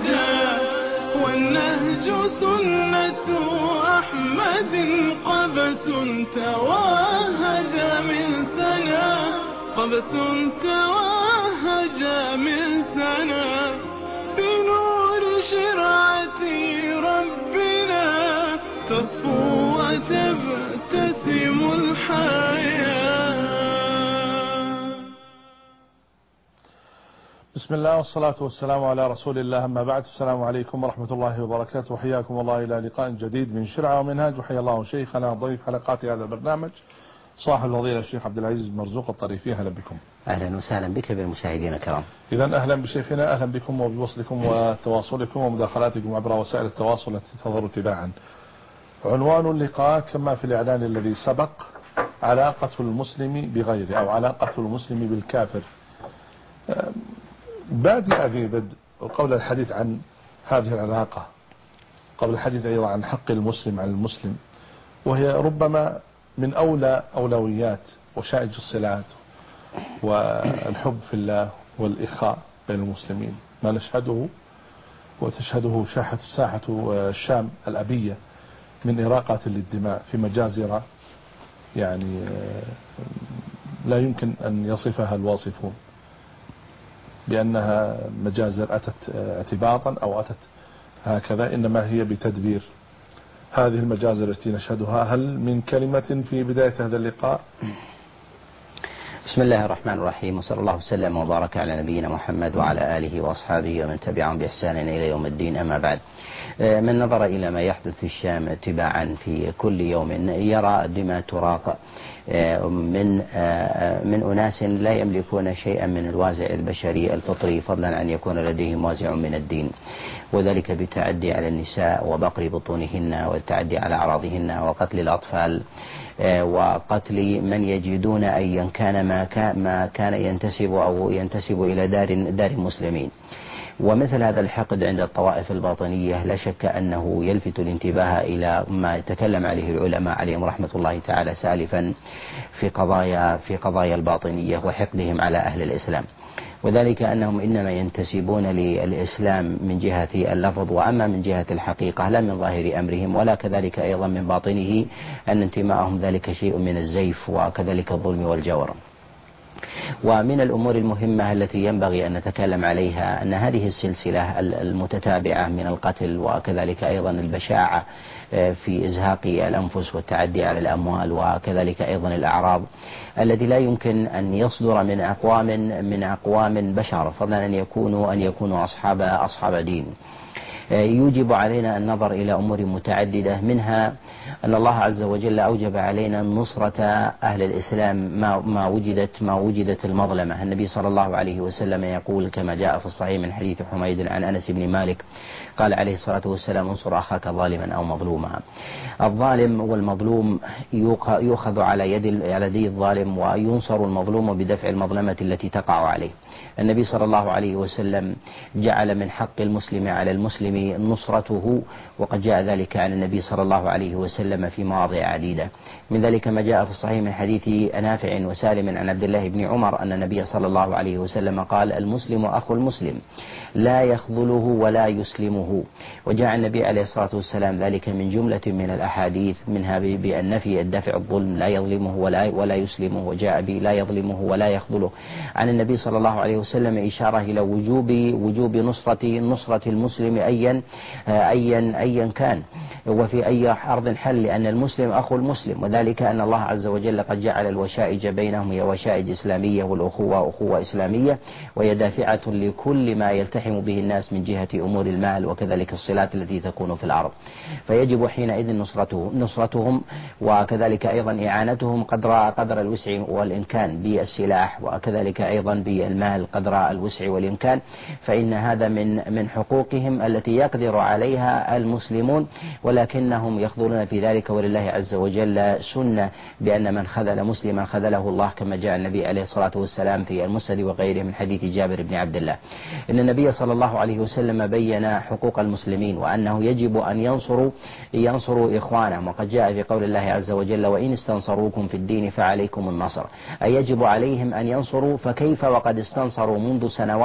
وهجا، والنهج سنة أحمد قبس توهج من ثنا، قبس توهج من ثنا، بنور شرعة ربنا تصفو وتبتسم الحياة. بسم الله والصلاة والسلام على رسول الله، أما بعد. السلام عليكم ورحمة الله وبركاته، وحياكم الله إلى لقاء جديد من شرعة ومنهاج. وحيا الله شيخنا ضيف حلقات هذا البرنامج صاحب الفضيلة الشيخ عبد العزيز مرزوق الطريفي. أهلا بكم. أهلا وسهلا بك بالمشاهدين الكرام. إذا أهلا بشيخنا، أهلا بكم وبوصلكم وتواصلكم ومداخلاتكم عبر وسائل التواصل التي تظهر تباعا. عنوان اللقاء كما في الإعلان الذي سبق: علاقة المسلم بغيره، أو علاقة المسلم بالكافر. بادئ في بدء قبل الحديث عن هذه العلاقة، قبل الحديث أيضا عن حق المسلم على المسلم، وهي ربما من أولويات وشائج الصلات والحب في الله والإخاء بين المسلمين، ما نشهده وتشهده ساحة الشام الأبية من إراقة للدماء في مجازر يعني لا يمكن أن يصفها الواصفون بأنها مجازر أتت اعتباطا أو أتت هكذا، إنما هي بتدبير. هذه المجازر التي نشهدها، هل من كلمة في بداية هذا اللقاء؟ بسم الله الرحمن الرحيم، وصلى الله وسلم وبارك على نبينا محمد وعلى آله وأصحابه ومن تبعهم بإحسان إلى يوم الدين. أما بعد، من نظر إلى ما يحدث في الشام تباعا في كل يوم يرى دماء تراق من أناس لا يملكون شيئا من الوازع البشري الفطري، فضلا عن يكون لديهم وازع من الدين، وذلك بالتعدي على النساء وبقر بطونهن والتعدي على أعراضهن وقتل الأطفال وقتل من يجدون أيا كان ما كان ينتسب إلى دار المسلمين. ومثل هذا الحقد عند الطوائف الباطنية لا شك أنه يلفت الانتباه إلى ما تكلم عليه العلماء عليهم رحمة الله تعالى سالفا في قضايا الباطنية وحقدهم على أهل الإسلام، وذلك أنهم إنما ينتسبون للإسلام من جهة اللفظ، وأما من جهة الحقيقة لا من ظاهر أمرهم، ولا كذلك أيضا من باطنه أن انتماءهم ذلك شيء من الزيف وكذلك الظلم والجور. ومن الأمور المهمة التي ينبغي أن نتكلم عليها أن هذه السلسلة المتتابعة من القتل وكذلك أيضا البشاعة في إزهاق الأنفس والتعدي على الأموال وكذلك أيضا الأعراض الذي لا يمكن أن يصدر من أقوام بشر، فضلا أن يكونوا أصحاب دين، يوجب علينا النظر إلى أمور متعددة، منها أن الله عز وجل أوجب علينا نصرة أهل الإسلام ما وجدت المظلمة. النبي صلى الله عليه وسلم يقول كما جاء في الصحيح من حديث حميد عن أنس بن مالك قال عليه الصلاة والسلام: انصر أخاك ظالما أو مظلوما. الظالم والمظلوم يؤخذ على يدي الظالم، وينصر المظلوم بدفع المظلمة التي تقع عليه. النبي صلى الله عليه وسلم جعل من حق المسلم على المسلم نصرته، وقد جاء ذلك عن النبي صلى الله عليه وسلم في مواضع عديدة، من ذلك ما جاء في الصحيح من حديث نافع وسالم عن عبد الله بن عمر أن النبي صلى الله عليه وسلم قال: المسلم أخو المسلم لا يخذله ولا يسلمه. وجاء النبي عليه الصلاة والسلام ذلك من جملة من الأحاديث، منها بأن في الدفع الظلم لا يظلمه ولا يسلمه، وجاء لا يظلمه ولا يخذله عن النبي صلى الله عليه وسلم إشارة إلى وجوب نصرة المسلم أيا كان وفي أي أرض حل، لأن المسلم أخو المسلم، وذلك أن الله عز وجل قد جعل الوشائج بينهم هي وشائج إسلامية، والأخوة أخوة إسلامية، وهي دافعة لكل ما يلتحم به الناس من جهة أمور المال وكذلك الصلات التي تكون في الأرض، فيجب حينئذ نصرتهم وكذلك أيضا إعانتهم قدر الوسع والإمكان بالسلاح، وكذلك أيضا بالمال قدر الوسع والإمكان، فإن هذا من حقوقهم التي التي يقدر عليها المسلمون، ولكنهم يخذلون في ذلك. ولله عز وجل سنة بأن من خذل مسلما خذله الله، كما جاء النبي عليه الصلاة والسلام في المسند وغيره من حديث جابر بن عبد الله. إن النبي صلى الله عليه وسلم بين حقوق المسلمين وأنه يجب أن ينصروا إخوانهم، وقد جاء في قول الله عز وجل: وإن استنصروكم في الدين فعليكم النصر، أي يجب عليهم أن ينصروا. فكيف وقد استنصروا منذ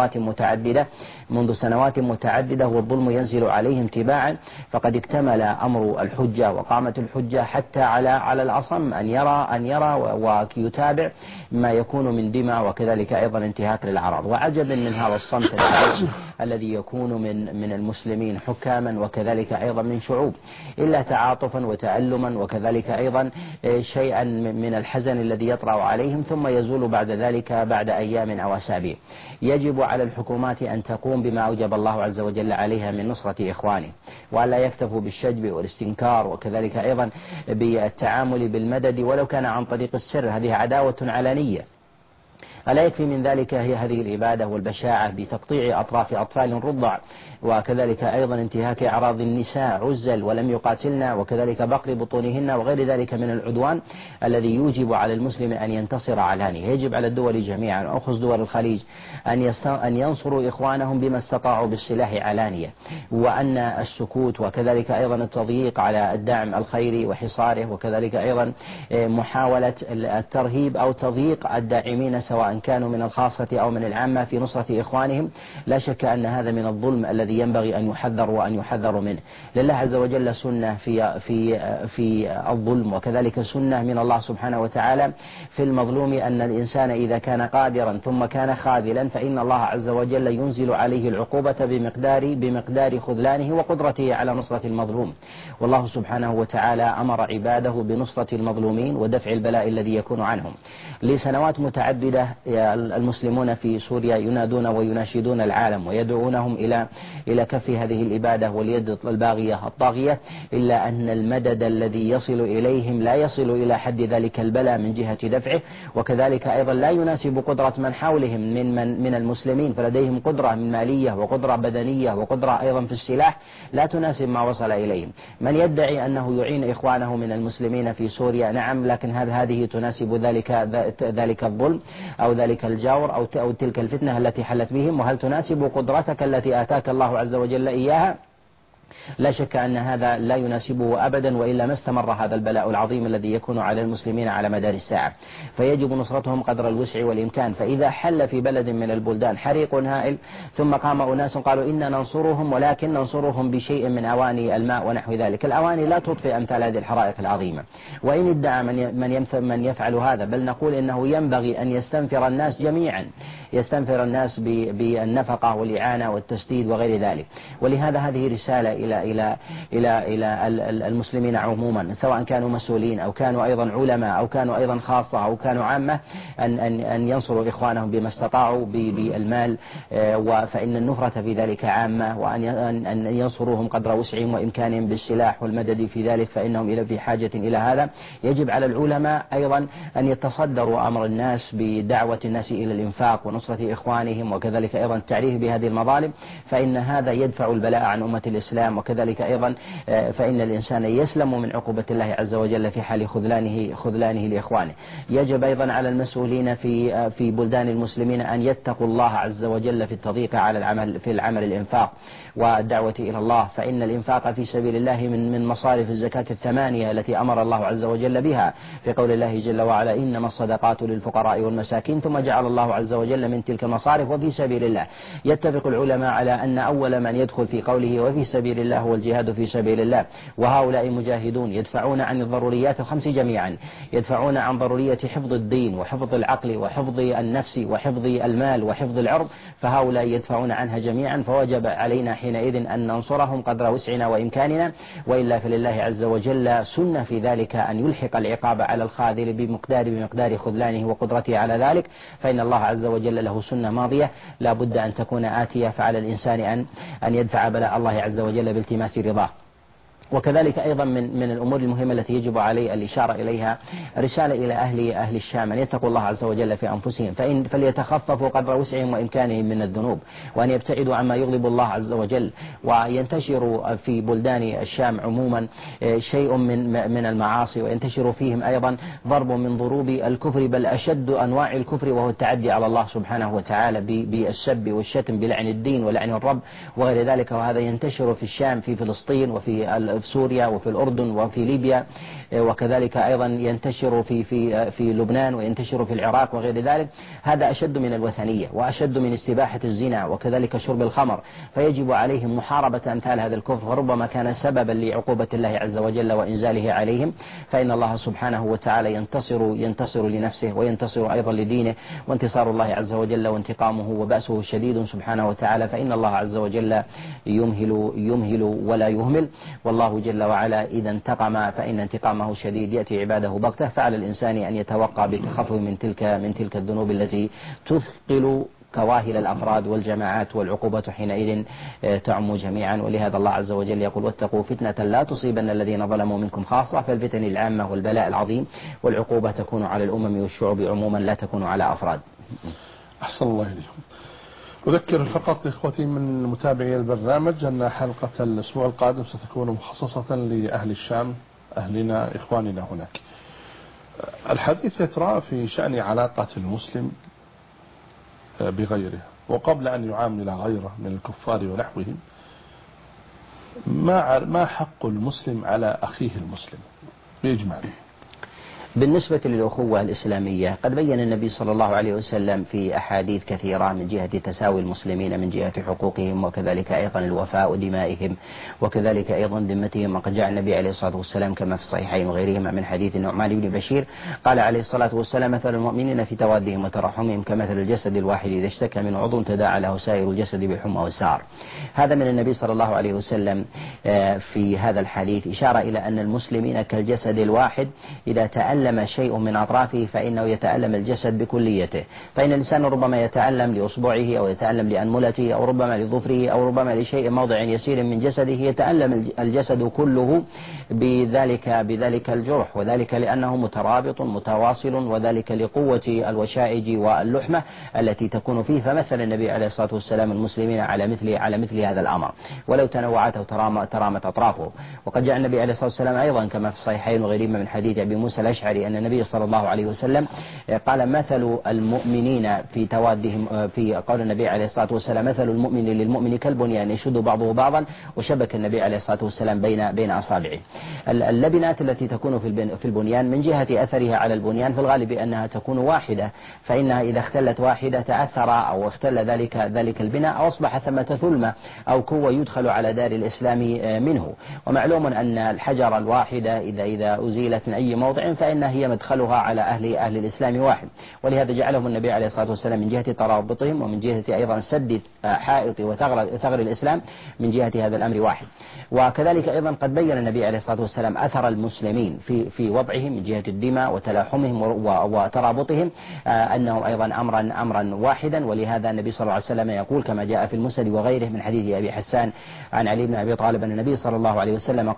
سنوات متعددة والظلم ينزل عليهم تباعا؟ فقد اكتمل أمر الحجة وقامت الحجة حتى على الأصم أن يرى ويتابع ما يكون من دماء، وكذلك أيضا انتهاك للأعراض. وعجبا من هذا الصمت الذي يكون من المسلمين حكاما وكذلك أيضا من شعوب، إلا تعاطفا وتألما وكذلك أيضا شيئا من الحزن الذي يطرأ عليهم، ثم يزول بعد ذلك بعد أيام أو أسابيع. يجب على الحكومات أن تقوم بما أوجب الله عز وجل عليها من نصرة إخوانه، وألا يكتفوا بالشجب والاستنكار، وكذلك أيضا بالتعامل بالمدد ولو كان عن طريق السر. هذه عداوة علنية. ألا يكفي من ذلك هي هذه الإبادة والبشاعة بتقطيع أطراف أطفال رضع، وكذلك أيضا انتهاك أعراض النساء عزل ولم يقاتلن، وكذلك بقر بطونهن وغير ذلك من العدوان الذي يوجب على المسلم أن ينتصر علانية. يجب على الدول جميعا، أخص دول الخليج، أن ينصروا إخوانهم بما استطاعوا بالسلاح علانية، وأن السكوت وكذلك أيضا التضييق على الدعم الخيري وحصاره، وكذلك أيضا محاولة الترهيب أو تضييق الداعمين سواء كانوا من الخاصة أو من العامة في نصرة إخوانهم. لا شك أن هذا من الظلم الذي ينبغي أن يحذر منه. لله عز وجل سنة في الظلم، وكذلك سنة من الله سبحانه وتعالى في المظلوم، أن الإنسان إذا كان قادرا ثم كان خاذلا فإن الله عز وجل ينزل عليه العقوبة بمقدار خذلانه وقدرته على نصرة المظلوم. والله سبحانه وتعالى أمر عباده بنصرة المظلومين ودفع البلاء الذي يكون عنهم. لسنوات متعددة المسلمون في سوريا ينادون ويناشدون العالم ويدعونهم إلى كف هذه الإبادة واليد الباغية الطاغية، إلا أن المدد الذي يصل إليهم لا يصل إلى حد ذلك البلاء من جهة دفعه، وكذلك أيضا لا يناسب قدرة من حولهم من المسلمين، فلديهم قدرة من مالية وقدرة بدنية وقدرة أيضا في السلاح لا تناسب ما وصل إليهم. من يدعي أنه يعين إخوانه من المسلمين في سوريا، نعم، لكن هذه تناسب ذلك الظلم أو ذلك الجور أو تلك الفتنة التي حلت بهم، وهل تناسب قدرتك التي آتاك الله عز وجل إياها؟ لا شك أن هذا لا يناسبه أبدا، وإلا ما استمر هذا البلاء العظيم الذي يكون على المسلمين على مدار الساعة. فيجب نصرتهم قدر الوسع والإمكان. فإذا حل في بلد من البلدان حريق هائل ثم قام أناس قالوا إننا ننصرهم، ولكن ننصرهم بشيء من أواني الماء ونحو ذلك، الأواني لا تطفئ أمثال هذه الحرائق العظيمة. وإن ادعى من يفعل هذا، بل نقول إنه ينبغي أن يستنفر الناس جميعا، يستنفر الناس بالنفقة والإعانة والتسديد وغير ذلك. ولهذا هذه رسالة إلى المسلمين عموما، سواء كانوا مسؤولين أو كانوا أيضا علماء أو كانوا أيضا خاصة أو كانوا عامة، أن ينصروا إخوانهم بما استطاعوا بالمال، فإن النفرة في ذلك عامة، وأن ينصروهم قدر وسعهم وإمكانهم بالسلاح والمدد في ذلك، فإنهم في حاجة إلى هذا. يجب على العلماء أيضا أن يتصدروا أمر الناس بدعوة الناس إلى الإنفاق ونصرة إخوانهم، وكذلك أيضا التعريف بهذه المظالم، فإن هذا يدفع البلاء عن أمة الإسلام. وكذلك أيضا فإن الإنسان يسلم من عقوبة الله عز وجل في حال خذلانه لإخوانه. يجب أيضا على المسؤولين في بلدان المسلمين أن يتقوا الله عز وجل في التضييق على العمل الإنفاق والدعوة إلى الله، فإن الإنفاق في سبيل الله من مصارف الزكاة 8 التي أمر الله عز وجل بها في قول الله جل وعلا: إنما الصدقات للفقراء والمساكين، ثم جعل الله عز وجل من تلك المصارف وفي سبيل الله. يتفق العلماء على أن أول من يدخل في قوله وفي سبيل الله هو الجهاد في سبيل الله، وهؤلاء مجاهدون يدفعون عن الضروريات الخمس جميعا، يدفعون عن ضرورية حفظ الدين وحفظ العقل وحفظ النفس وحفظ المال وحفظ العرض، فهؤلاء يدفعون عنها جميعا، فوجب علينا حينئذ أن ننصرهم قدر وسعنا وإمكاننا، وإلا فلله عز وجل سنة في ذلك أن يلحق العقاب على الخاذل بمقدار خذلانه وقدرته على ذلك، فإن الله عز وجل له سنة ماضية لا بد أن تكون آتية، فعلى الإنسان أن يدفع بلاء الله عز وجل بالتماس رضاه. وكذلك أيضا من الأمور المهمة التي يجب عليه الإشارة إليها رسالة إلى أهل الشام أن يتقوا الله عز وجل في أنفسهم، فليتخففوا قدر وسعهم وإمكانهم من الذنوب، وأن يبتعدوا عما يغضب الله عز وجل. وينتشر في بلدان الشام عموما شيء من المعاصي، وينتشر فيهم أيضا ضرب من ضروب الكفر، بل أشد أنواع الكفر وهو التعدي على الله سبحانه وتعالى بالسب والشتم بلعن الدين ولعن الرب وغير ذلك. وهذا ينتشر في الشام، في فلسطين، وفي سوريا، وفي الأردن، وفي ليبيا، وكذلك أيضا ينتشر في لبنان، وينتشر في العراق وغير ذلك. هذا أشد من الوثنية وأشد من استباحة الزنا وكذلك شرب الخمر، فيجب عليهم محاربة أمثال هذا الكفر، وربما كان سببا لعقوبة الله عز وجل وإنزاله عليهم. فإن الله سبحانه وتعالى ينتصر لنفسه وينتصر أيضا لدينه، وانتصار الله عز وجل وانتقامه وبأسه شديد سبحانه وتعالى. فإن الله عز وجل يمهل ولا يهمل، والله جل وعلا إذا انتقم فإن انتقامه شديد، يأتي عباده بغتة. فعلى الإنسان أن يتوقع بتخفف من تلك الذنوب التي تثقل كواهل الأفراد والجماعات، والعقوبة حينئذ تعم جميعا. ولهذا الله عز وجل يقول: واتقوا فتنة لا تصيبن الذين ظلموا منكم خاصة. فالفتن العامة والبلاء العظيم والعقوبة تكون على الأمم والشعوب عموما، لا تكون على أفراد. أحسن الله إليكم. أذكر فقط إخوتي من متابعي البرنامج أن حلقة الأسبوع القادم ستكون مخصصة لأهل الشام، أهلنا إخواننا هناك. الحديث يترى في شأن علاقة المسلم بغيره، وقبل أن يعامل غيره من الكفار ونحوهم، ما حق المسلم على أخيه المسلم بإجماع؟ بالنسبة للأخوة الإسلامية قد بين النبي صلى الله عليه وسلم في أحاديث كثيرة من جهة تساوي المسلمين، من جهة حقوقهم، وكذلك أيضا الوفاء دمائهم، وكذلك أيضا ذمتهم. وقد جاء النبي عليه الصلاة والسلام كما في الصحيحين وغيرهما من حديث النعمان بن بشير قال عليه الصلاة والسلام: مثل المؤمنين في توادهم وترحمهم كمثل الجسد الواحد إذا اشتكى من عضو تداعى له سائر الجسد بالحمى والسهر. هذا من النبي صلى الله عليه وسلم في هذا الحديث إشارة إلى أن المسلمين كالجسد الواحد، إذا تألم شيء من أطرافه فإنه يتألم الجسد بكليته. فإن الإنسان ربما يتألم لأصبعه، أو يتألم لأنملته، أو ربما لظفره، أو ربما لشيء موضع يسير من جسده، يتألم الجسد كله بذلك الجرح، وذلك لأنه مترابط متواصل، وذلك لقوة الوشائج واللحمة التي تكون فيه. فمثل النبي عليه الصلاة والسلام المسلمين على مثل هذا الأمر ولو تنوعت أو ترامت أطرافه. وقد جاء النبي عليه الصلاة والسلام أيضا كما في الصحيحين وغيرهما من حديث أبي موسى الأشعري أن النبي صلى الله عليه وسلم قال: مثل المؤمنين في توادهم، في قول النبي عليه الصلاة والسلام: مثل المؤمن للمؤمن كالبنيان يشد بعضه بعضا. وشبك النبي عليه الصلاة والسلام بين أصابعه. اللبنات التي تكون في البنيان من جهة أثرها على البنيان في الغالب أنها تكون واحدة، فإنها إذا اختلت واحدة تأثر أو اختل ذلك البناء، أو أصبح ثمة ثلمة أو قوة يدخل على دار الإسلام منه. ومعلوم أن الحجر الواحدة إذا أزيلت من أي موضع فإنها هي مدخلها على أهل الإسلام واحد. ولهذا جعلهم النبي عليه الصلاة والسلام من جهة ترابطهم، ومن جهة أيضا سد حائط وثغر الإسلام من جهة هذا الأمر واحد. وكذلك أيضا قد بين النبي عليه الصلاة والسلام أثر المسلمين في وضعهم من جهة الدماء وتلاحمهم وترابطهم أنهم أيضا أمرا واحدا. ولهذا النبي صلى الله عليه وسلم يقول كما جاء في المسند وغيره من حديث أبي حسان عن علي بن أبي طالب أن النبي صلى الله عليه وسلم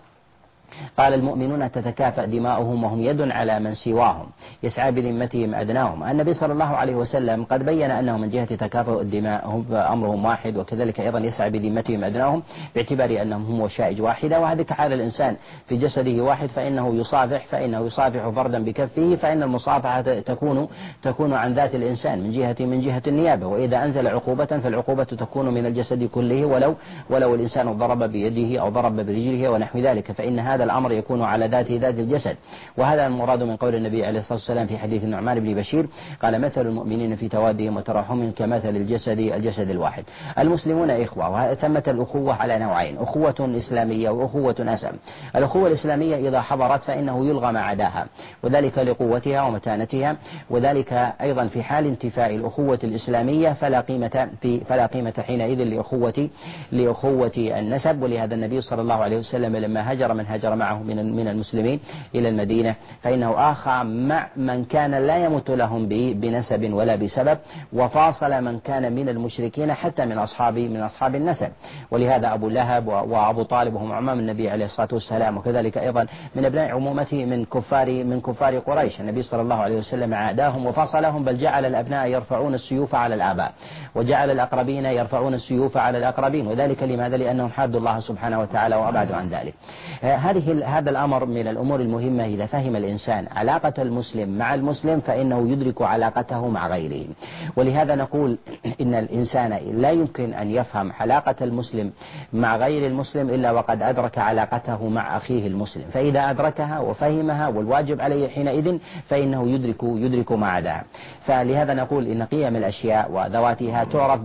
قال: المؤمنون تتكافأ دماؤهم وهم يد على من سواهم يسعى بذمتهم أدناهم. النبي صلى الله عليه وسلم قد بين أنه من جهة تكافؤ الدماء هم أمرهم واحد، وكذلك أيضا يسعى بذمتهم أدناهم باعتبار أنهم هم وشائج واحدة. وهذا كحال الإنسان في جسده واحد، فإنه يصافح فردا بكفه، فإن المصافحة تكون عن ذات الإنسان من جهة النيابة. وإذا أنزل عقوبة فالعقوبة تكون من الجسد كله، ولو الإنسان ضرب بيده أو ضرب برجله ونحو ذلك، فإن هذا الأمر يكون على ذات الجسد. وهذا المراد من قول النبي عليه الصلاة والسلام في حديث النعمان بن بشير قال: مثل المؤمنين في توادهم وتراحمهم كمثل الجسد الواحد. المسلمون إخوة، وثمة الأخوة على نوعين: أخوة إسلامية وأخوة نسب. الأخوة الإسلامية إذا حضرت فإنه يلغى ما عداها، وذلك لقوتها ومتانتها، وذلك أيضا في حال انتفاء الأخوة الإسلامية فلا قيمة حينئذ لأخوة النسب. ولهذا النبي صلى الله عليه وسلم لما هاجر من هاجر هاجر معه من المسلمين إلى المدينة، فإنه آخى مع من كان لا يمت لهم بنسب ولا بسبب، وفاصل من كان من المشركين حتى من أصحاب النسب. ولهذا أبو لهب وأبو طالب وهم عمام النبي عليه الصلاة والسلام، وكذلك أيضا من أبناء عمومته من كفار قريش، النبي صلى الله عليه وسلم عاداهم وفصلهم، بل جعل الأبناء يرفعون السيوف على الآباء، وجعل الأقربين يرفعون السيوف على الأقربين. وذلك لماذا؟ لأنهم حادوا الله سبحانه وتعالى وأبعدوا عن ذلك. هذا الأمر من الأمور المهمة. إذا فهم الإنسان علاقة المسلم مع المسلم فإنه يدرك علاقته مع غيره. ولهذا نقول إن الإنسان لا يمكن أن يفهم علاقة المسلم مع غير المسلم إلا وقد أدرك علاقته مع أخيه المسلم، فإذا أدركها وفهمها والواجب عليه حينئذ فإنه يدرك ما عداها. فلهذا نقول إن قيم الأشياء وذواتها تعرف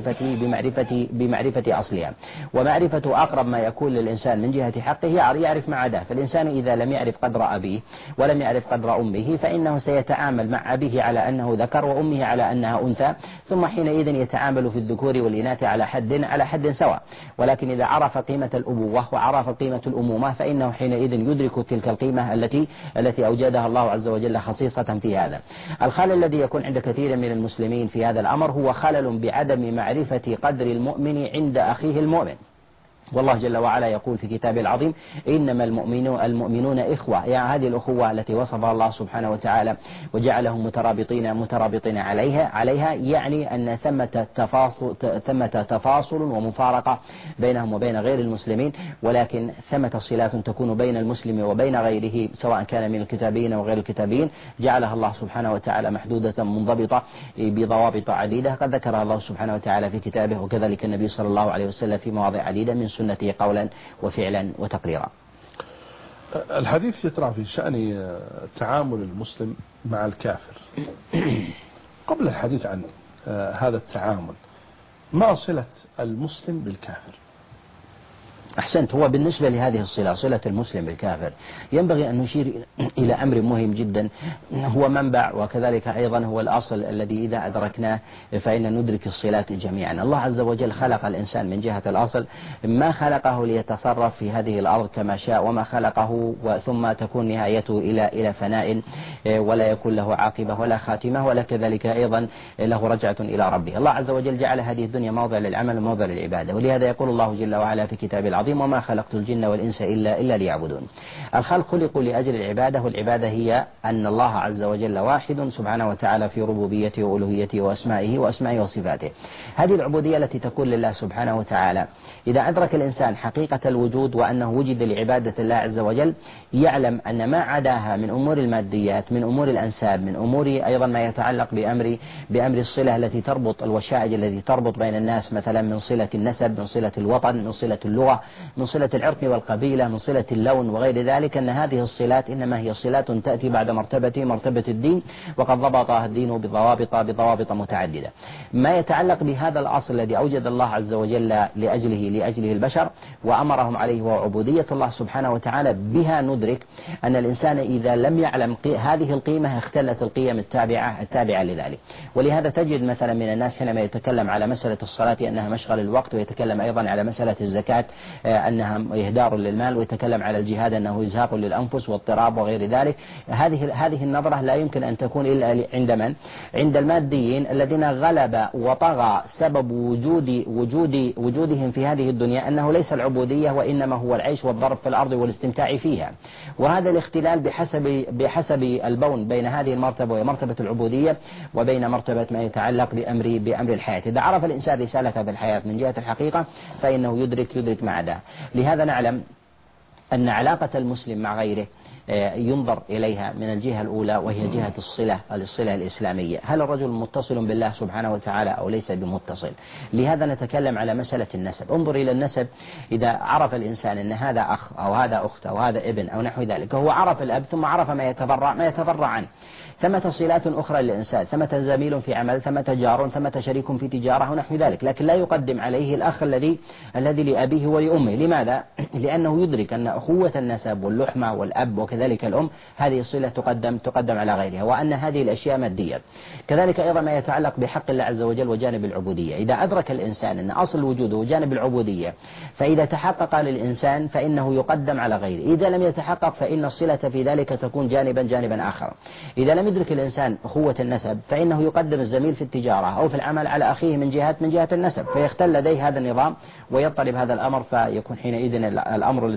بمعرفة أصلها، ومعرفة أقرب ما يكون للإنسان من جهة حقه يعرف ما عداه. فالإنسان إذا لم يعرف قدر أبيه ولم يعرف قدر أمه فإنه سيتعامل مع أبيه على أنه ذكر وأمه على أنها أنثى، ثم حينئذ يتعامل في الذكور والإناث على حد سواء. ولكن إذا عرف قيمة الأبوة وعرف قيمة الأمومة فإنه حينئذ يدرك تلك القيمة التي أوجدها الله عز وجل خصيصة في هذا. الخلل الذي يكون عند كثير من المسلمين في هذا الأمر هو خلل بعدم معرفة قدر المؤمن عند أخيه المؤمن. والله جل وعلا يقول في كتابه العظيم: إنما المؤمنون إخوة. يعني هذه الأخوة التي وصفها الله سبحانه وتعالى وجعلهم مترابطين عليها يعني أن ثمة تفاصل ومفارقة بينهم وبين غير المسلمين، ولكن ثمة صلات تكون بين المسلم وبين غيره سواء كان من الكتابيين وغير الكتابيين، جعلها الله سبحانه وتعالى محدودة منضبطة بضوابط عديدة قد ذكرها الله سبحانه وتعالى في كتابه، وكذلك النبي صلى الله عليه وسلم في مواضع عديدة من سنته قولا وفعلا وتقريرا. الحديث يترى في شأن تعامل المسلم مع الكافر. قبل الحديث عن هذا التعامل، ما صلة المسلم بالكافر؟ أحسنت. هو بالنسبة لهذه الصلة، صلة المسلم بالكافر، ينبغي أن نشير إلى أمر مهم جدا، هو منبع وكذلك أيضا هو الأصل الذي إذا أدركناه فإن ندرك الصلات جميعا. الله عز وجل خلق الإنسان من جهة الأصل، ما خلقه ليتصرف في هذه الأرض كما شاء، وما خلقه ثم تكون نهايته إلى فناء ولا يكون له عاقبة ولا خاتمة، ولا كذلك أيضا له رجعة إلى ربه. الله عز وجل جعل هذه الدنيا موضع للعمل وموضع للعبادة، ولهذا يقول الله جل وعلا في كتابه العظيم: وما خلقت الجن والإنس إلا ليعبدون. الخلق خلقوا لأجل العبادة، والعبادة هي أن الله عز وجل واحد سبحانه وتعالى في ربوبيته وألوهيته وأسمائه وصفاته. هذه العبودية التي تكون لله سبحانه وتعالى، إذا أدرك الإنسان حقيقة الوجود وأنه وجد لعبادة الله عز وجل، يعلم أن ما عداها من أمور الماديات، من أمور الأنساب، من أمور أيضا ما يتعلق بأمر الصلة التي تربط الوشائج التي تربط بين الناس، مثلا من صلة النسب، من صلة الوطن، من صلة اللغة، من صلة العرق والقبيلة، من صلة اللون وغير ذلك، أن هذه الصلات إنما هي صلات تأتي بعد مرتبة الدين، وقد ضبطها الدين بضوابط متعددة. ما يتعلق بهذا الأصل الذي أوجد الله عز وجل لأجله البشر وأمرهم عليه وعبودية الله سبحانه وتعالى، بها ندرك أن الإنسان إذا لم يعلم هذه القيمة اختلت القيم التابعة لذلك. ولهذا تجد مثلا من الناس حينما يتكلم على مسألة الصلاة أنها مشغل الوقت، ويتكلم أيضا على مسألة الزكاة أنها إهدار للمال، ويتكلم على الجهاد أنه إزهاق للأنفس واضطراب وغير ذلك. هذه النظرة لا يمكن أن تكون إلا عند من؟ عند الماديين الذين غلب وطغى سبب وجودهم في هذه الدنيا أنه ليس العبودية، وإنما هو العيش والضرب في الأرض والاستمتاع فيها. وهذا الاختلال بحسب البون بين هذه المرتبة وهي مرتبة العبودية وبين مرتبة ما يتعلق بأمر الحياة. إذا عرف الإنسان رسالته في الحياة من جهة الحقيقة فإنه يدرك ما عداه. لهذا نعلم أن علاقة المسلم مع غيره ينظر إليها من الجهة الأولى، وهي جهة الصلة الإسلامية. هل الرجل متصل بالله سبحانه وتعالى أو ليس بمتصل؟ لهذا نتكلم على مسألة النسب. انظر إلى النسب، إذا عرف الإنسان أن هذا أخ أو هذا أخت أو هذا ابن أو نحو ذلك، هو عرف الأب ثم عرف ما يتبرع عنه. ثمة صلات أخرى للإنسان، ثمة زميل في عمل، ثمة جار، ثمة شريك في تجارة ونحو ذلك، لكن لا يقدم عليه الأخ الذي لأبيه ولأمه. لماذا؟ لأنه يدرك أن أخوة النسب واللحمة والأب وكذلك الأم هذه الصلة تقدم على غيرها، وأن هذه الأشياء مادية. كذلك أيضا ما يتعلق بحق الله عز وجل وجانب العبودية، إذا أدرك الإنسان أن أصل الوجود هو جانب العبودية، فإذا تحقق للإنسان فإنه يقدم على غيره، إذا لم يتحقق فإن الصلة في ذلك تكون جانبا آخر. إذا لم يدرك الإنسان أخوة النسب فإنه يقدم الزميل في التجارة أو في العمل على أخيه من جهة النسب، فيختل لديه هذا النظام ويضطرب هذا الأمر، فيكون حينئذ الأمر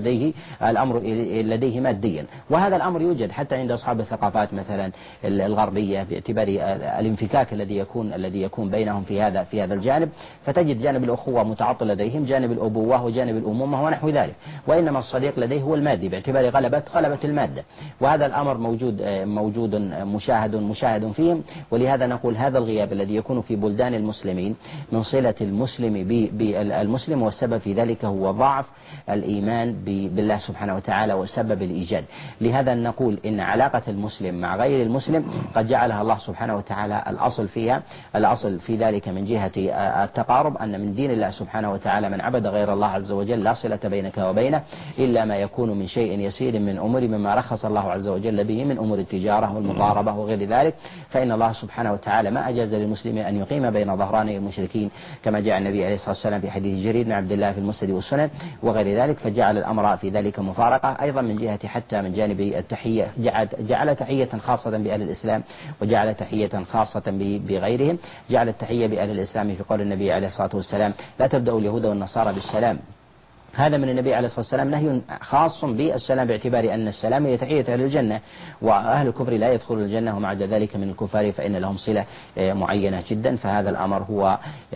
لديه ماديا. وهذا الأمر يوجد حتى عند أصحاب الثقافات مثلا الغربية باعتبار الانفكاك الذي يكون بينهم في هذا الجانب، فتجد جانب الأخوة متعطل لديهم، جانب الأبوة وجانب الأمومة ونحو ذلك، وإنما الصديق لديه هو المادي باعتبار غلبة المادة. وهذا الأمر موجود مشاهد فيهم. ولهذا نقول هذا الغياب الذي يكون في بلدان المسلمين من صلة المسلم بالمسلم، والسبب في ذلك هو ضعف الإيمان بالله سبحانه وتعالى وسبب الإيجاد. لهذا نقول إن علاقة المسلم مع غير المسلم قد جعلها الله سبحانه وتعالى الأصل في ذلك من جهة التقارب، أن من دين الله سبحانه وتعالى من عبد غير الله عز وجل لا صلة بينك وبينه إلا ما يكون من شيء يسير من أمور مما رخص الله عز وجل به من أمور التجارة والمضاربة وغير ذلك، فإن الله سبحانه وتعالى ما أجاز للمسلم أن يقيم بين ظهراني المشركين كما جاء النبي عليه الصلاة والسلام في حديث جرير بن عبد الله في المسند والسنن وغير ذلك، فجعل الأمر في ذلك مفارقة. أيضا من جهة حتى من جانب التحية جعل تحية خاصة بأهل الإسلام وجعل تحية خاصة بغيرهم. جعل التحية بأهل الإسلام في قول النبي عليه الصلاة والسلام لا تبدأوا اليهود والنصارى بالسلام، هذا من النبي عليه الصلاة والسلام نهي خاص بالسلام باعتبار أن السلام هي تحية أهل الجنة، وأهل الكفر لا يدخلون الجنة ومع ذلك من الكفار فإن لهم صلة معينة جدا. فهذا الأمر هو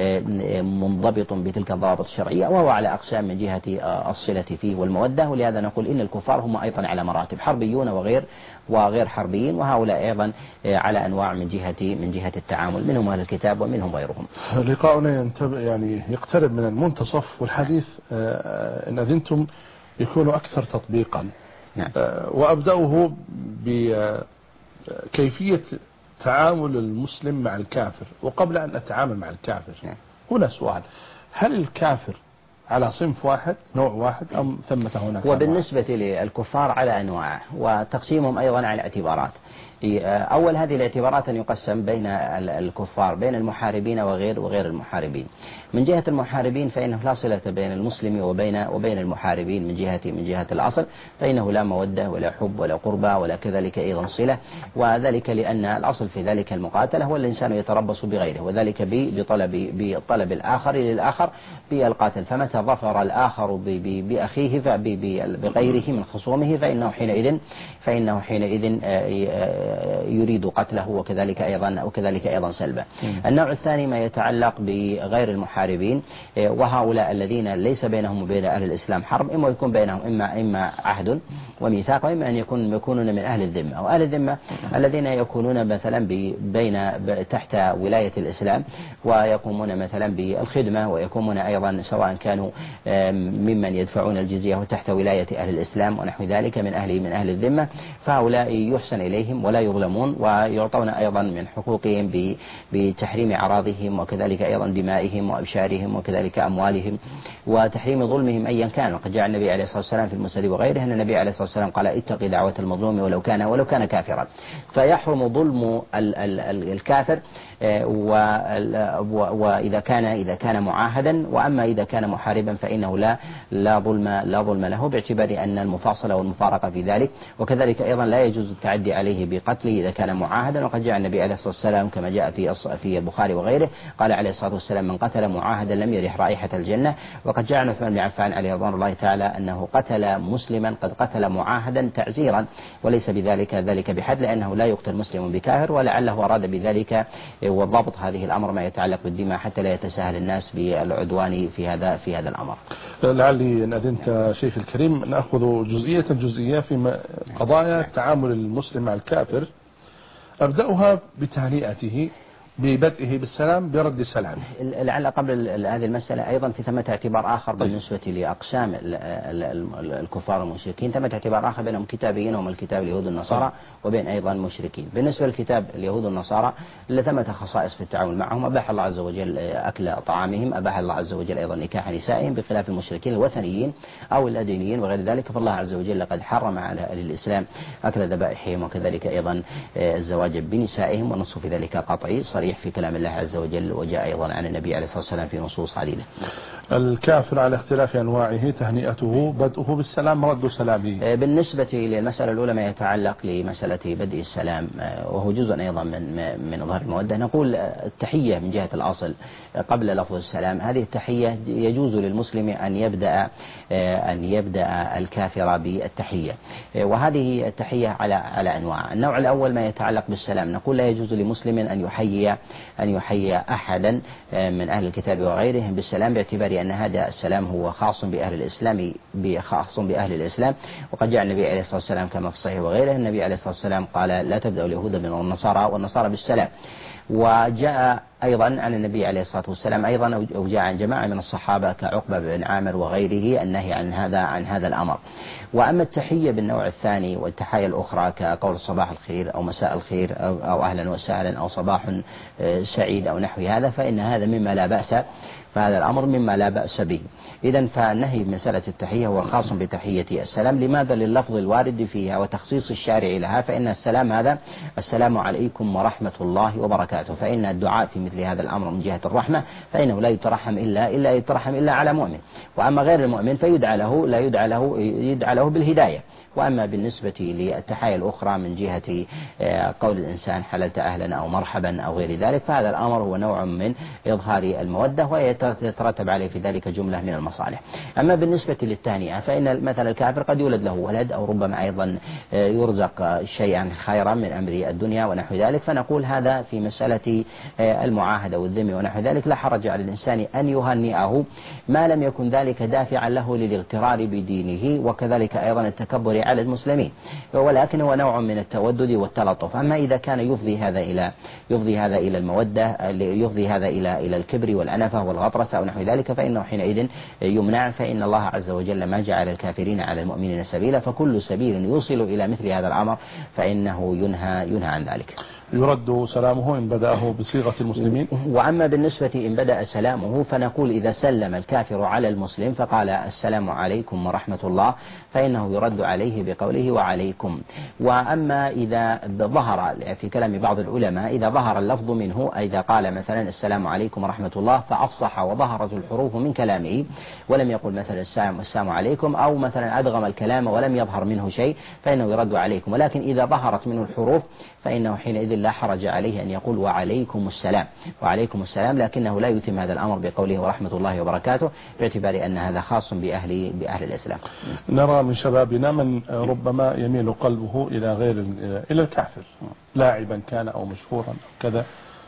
منضبط بتلك الضوابط الشرعية، وهو على أقسام من جهة الصلة فيه والمودة. ولهذا نقول إن الكفار هم أيضا على مراتب، حربيون وغير حربيين، وهؤلاء أيضا على أنواع من جهة التعامل، منهم أهل الكتاب ومنهم غيرهم. لقاؤنا يقترب من المنتصف، والحديث إن أذنتم يكون أكثر تطبيقا. نعم. وأبدأه بكيفية تعامل المسلم مع الكافر. وقبل أن أتعامل مع الكافر هنا سؤال: هل الكافر على صنف واحد نوع واحد أم ثمة هناك؟ وبالنسبة للكفار على أنواع، وتقسيمهم أيضا على اعتبارات. أول هذه الاعتبارات أن يقسم بين الكفار بين المحاربين وغير المحاربين. من جهة المحاربين فإنه لا صلة بين المسلم وبين المحاربين من جهة الأصل، فإنه لا مودة ولا حب ولا قربة ولا كذلك أيضا صلة، وذلك لأن الأصل في ذلك المقاتلة هو الإنسان يتربص بغيره، وذلك بطلب الآخر للآخر بالقاتل. فمتى ظفر الآخر بأخيه بغيره من خصومه فإنه حينئذ يريد قتله وكذلك أيضا سلبه. النوع الثاني ما يتعلق بغير المحاربين، وهؤلاء الذين ليس بينهم وبين أهل الإسلام حرب، إما يكون بينهم إما عهد وميثاق، وإما أن يكونون من أهل الذمة أو أهل الذمة الذين يكونون مثلا تحت ولاية الإسلام ويقومون مثلا بالخدمة، ويقومون أيضا سواء كانوا ممن يدفعون الجزية وتحت ولاية أهل الإسلام ونحو ذلك من أهل الذمة، فهؤلاء يحسن إليهم ولا يظلمون، ويعطون أيضا من حقوقهم بتحريم أعراضهم وكذلك أيضا دمائهم وأبشارهم وكذلك أموالهم وتحريم ظلمهم أيا كان. وقد جاء النبي عليه الصلاة والسلام في المسند وغيره أن النبي عليه الصلاة والسلام قال اتق دعوة المظلوم ولو كان كافرا. فيحرم ظلم الكافر وإذا كان معاهدا، وأما إذا كان محاربا فإنه لا ظلم له باعتبار أن المفاصلة والمفارقة في ذلك. وكذلك أيضا لا يجوز التعدي عليه بقتله إذا كان معاهدا. وقد جاء النبي عليه الصلاة والسلام كما جاء في البخاري وغيره قال عليه الصلاة والسلام من قتل معاهدا لم يرح رائحة الجنة. وقد جاء عثمان بن عفان عليه رضوان الله تعالى أنه قتل مسلما قد قتل معاهدا تعزيرا، وليس ذلك بحد، لأنه لا يقتل مسلم بكافر، ولعله أراد بذلك وضبط هذه الأمر ما يتعلق بالدماء حتى لا يتساهل الناس بالعدوان في هذا الأمر. لعلي إن أذنت شيخ الكريم نأخذ جزئية في قضايا تعامل المسلم مع الكافر. أبدأها بتهنئته ببدئه بالسلام برد السلام. لعل قبل هذه المسألة أيضا في ثمة اعتبار آخر بالنسبة لأقسام الكفار المشركين، ثمة اعتبار آخر بينهم كتابيين هم الكتاب اليهود والنصارى وبين أيضا المشركين. بالنسبة للكتاب اليهود والنصارى ثمة خصائص في التعامل معهم، أباح الله عز وجل أكل طعامهم، أباح الله عز وجل أيضا نكاح نسائهم، بخلاف المشركين الوثنيين أو الأدينيين وغير ذلك، فالله عز وجل قد حرم على أهل الإسلام أكل ذبائحهم وكذلك أيضا الزواج بنسائهم، والنص في ذلك قطعي صريح في كلام الله عز وجل، وجاء أيضا عن النبي عليه الصلاة والسلام في نصوص عديدة. الكافر على اختلاف أنواعه تهنئته بدءه بالسلام رد سلامه. بالنسبة للمسألة الأولى ما يتعلق لمسألة بدء السلام وهو جزء أيضا من إظهار المودة، نقول التحية من جهة الأصل قبل لفظ السلام، هذه التحية يجوز للمسلم أن يبدأ الكافر بالتحية، وهذه التحية على أنواع. النوع الأول ما يتعلق بالسلام، نقول لا يجوز لمسلم أن يحيي أحدا من أهل الكتاب وغيرهم بالسلام، باعتبار أن هذا السلام هو خاص بأهل الإسلام، وقد جاء النبي عليه الصلاة والسلام كما في الصحيح وغيره، النبي عليه الصلاة والسلام قال لا تبدأ اليهود والنصارى بالسلام. وجاء أيضا عن النبي عليه الصلاة والسلام أيضا أو جاء عن جماعة من الصحابة كعقبة بن عامر وغيره النهي عن هذا الأمر. وأما التحية بالنوع الثاني والتحايا الأخرى كقول صباح الخير أو مساء الخير أو أهلا وسهلا أو صباح سعيد أو نحو هذا، فإن هذا مما لا بأس، فهذا الأمر مما لا بأس به. إذن فالنهي بمسألة التحية هو خاص بتحية السلام. لماذا؟ لللفظ الوارد فيها وتخصيص الشارع لها، فإن السلام هذا السلام عليكم ورحمة الله وبركاته، فإن الدعاء في مثل هذا الأمر من جهة الرحمة فإنه لا يترحم إلا على مؤمن، وأما غير المؤمن فيدعى له بالهداية. وأما بالنسبة للتحايا الأخرى من جهة قول الإنسان حللت أهلا أو مرحبا أو غير ذلك، فهذا الأمر هو نوع من إظهار المودة ويترتب عليه في ذلك جملة من المصالح. أما بالنسبة للتهنئة فإن مثلا الكافر قد يولد له ولد أو ربما أيضا يرزق شيئا خيرا من أمر الدنيا ونحو ذلك، فنقول هذا في مسألة المعاهدة والذم ونحو ذلك لا حرج على الإنسان أن يهنئه ما لم يكن ذلك دافعا له للاغترار بدينه وكذلك أيضا التكبر على المسلمين، ولكن هو نوع من التودد والتلطف. أما إذا كان يفضي هذا إلى المودة، يفضي هذا إلى الكبر والأنفة والغطرسة أو نحو ذلك، فإنه حينئذ يمنع، فإن الله عز وجل ما جعل الكافرين على المؤمنين سبيلا، فكل سبيل يوصل إلى مثل هذا الأمر فإنه ينهى عن ذلك. يرد سلامه إن بدأه بصيغة المسلمين. وأما بالنسبة إن بدأ سلامه فنقول إذا سلم الكافر على المسلم فقال السلام عليكم ورحمة الله فإنه يرد عليه بقوله وعليكم. وأما إذا ظهر في كلام بعض العلماء إذا ظهر اللفظ منه، إذا قال مثلا السلام عليكم ورحمة الله فأفصح وظهرت الحروف من كلامه ولم يقل مثلا السلام عليكم، أو مثلا أدغم الكلام ولم يظهر منه شيء فإنه يرد عليكم. ولكن إذا ظهرت منه الحروف فإنه حينئذ لا حرج عليه أن يقول وعليكم السلام، لكنه لا يتم هذا الأمر بقوله ورحمة الله وبركاته، باعتبار أن هذا خاص بأهل الإسلام. نرى من شبابنا من ربما يميل قلبه إلى الكافر لاعبا كان أو مشهورا أو كذا،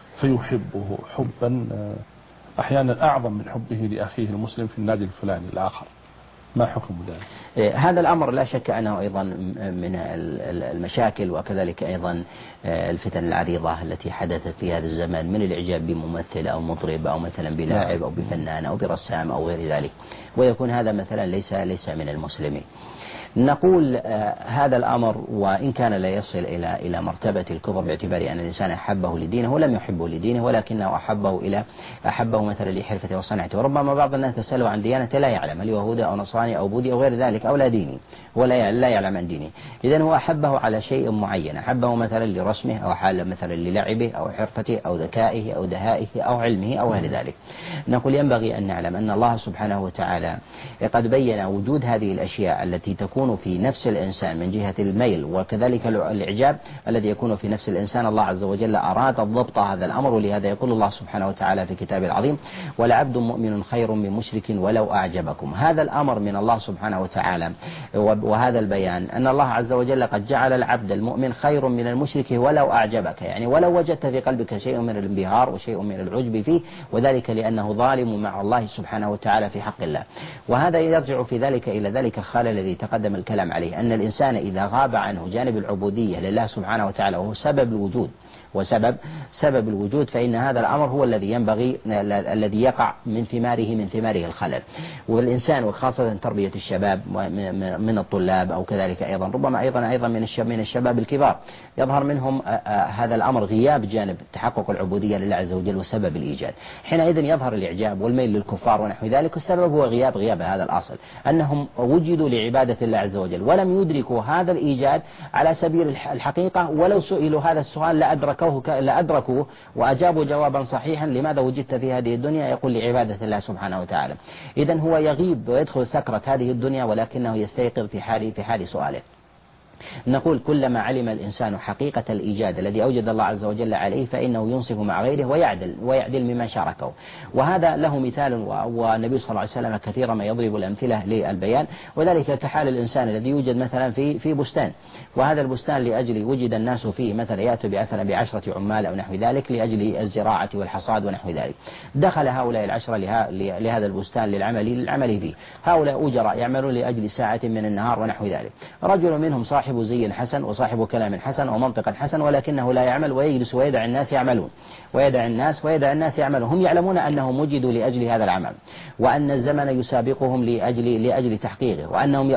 فيحبه حبا أحيانا أعظم من حبه لأخيه المسلم في النادي الفلاني الآخر، ما حكم ذلك؟ هذا الأمر لا شك أنه أيضا من المشاكل وكذلك أيضا الفتن العريضة التي حدثت في هذا الزمان من الإعجاب بممثل أو مطرب أو مثلا بلاعب أو بفنان أو برسام أو غير ذلك، ويكون هذا مثلا ليس من المسلمين. نقول هذا الأمر وإن كان لا يصل إلى مرتبة الكفر باعتبار أن الإنسان أحبه لدينه ولم يحبه لدينه، ولكنه أحبه مثلا لحرفته وصنعته. وربما بعض الناس تسأله عن ديانته لا يعلم هل يهودي أو نصراني أو بوذي أو غير ذلك أو لا ديني ولا يعلم عن دينه، إذن هو أحبه على شيء معين، أحبه مثلا لرسمه أو حال مثلا للعبه أو حرفته أو ذكائه أو دهائه أو علمه أو غير ذلك. نقول ينبغي أن نعلم أن الله سبحانه وتعالى قد بين وجود هذه الأشياء التي تكون في نفس الإنسان من جهة الميل وكذلك الإعجاب الذي يكون في نفس الإنسان. الله عز وجل أراد الضبط هذا الأمر، ولهذا يقول الله سبحانه وتعالى في كتابه العظيم ولعبد مؤمن خير من مشرك ولو أعجبكم. هذا الأمر من من الله سبحانه وتعالى وهذا البيان أن الله عز وجل قد جعل العبد المؤمن خير من المشرك ولو أعجبك، يعني ولو وجدت في قلبك شيء من الانبهار وشيء من العجب فيه، وذلك لأنه ظالم مع الله سبحانه وتعالى في حق الله. وهذا يرجع في ذلك إلى ذلك الخلل الذي تقدم الكلام عليه، أن الإنسان إذا غاب عنه جانب العبودية لله سبحانه وتعالى وهو سبب الوجود سبب الوجود، فإن هذا الأمر هو الذي ينبغي الذي يقع من ثماره الخلل. والإنسان وخاصة تربية الشباب من الطلاب أو كذلك أيضا ربما أيضا من الشباب الكبار يظهر منهم هذا الأمر غياب جانب تحقق العبودية لله عز وجل وسبب الإيجاد. حينئذ يظهر الإعجاب والميل للكفار ونحو ذلك، والسبب هو غياب هذا الأصل، أنهم وجدوا لعبادة الله عز وجل ولم يدركوا هذا الإيجاد على سبيل الحقيقة، ولو سئلوا هذا السؤال لأدركوه وأجابوا جوابا صحيحا. لماذا وجدت في هذه الدنيا؟ يقول لعبادة الله سبحانه وتعالى. إذن هو يغيب ويدخل سكرة هذه الدنيا ولكنه يستيقظ في حال سؤاله. نقول كلما علم الإنسان حقيقة الإيجاد الذي أوجد الله عز وجل عليه فإنه ينصف مع غيره ويعدل مما شاركه. وهذا له مثال، والنبي صلى الله عليه وسلم كثيرا ما يضرب الأمثلة للبيان، وذلك كحال الإنسان الذي يوجد مثلا في بستان، وهذا البستان لأجل وجد الناس فيه مثلا يأتي ب10 عمال أو نحو ذلك لأجل الزراعة والحصاد ونحو ذلك. دخل هؤلاء 10 لهذا البستان للعمل فيه. هؤلاء أجراء يعملون لأجل ساعة من النهار ونحو ذلك. رجل منهم صاحب زي حسن وصاحب كلام حسن ومنطق حسن، ولكنه لا يعمل ويجلس ويدع الناس يعملون ويدع الناس يعملون. هم يعلمون أنهم وجدوا لأجل هذا العمل، وأن الزمن يسابقهم لأجل تحقيقه، وأنهم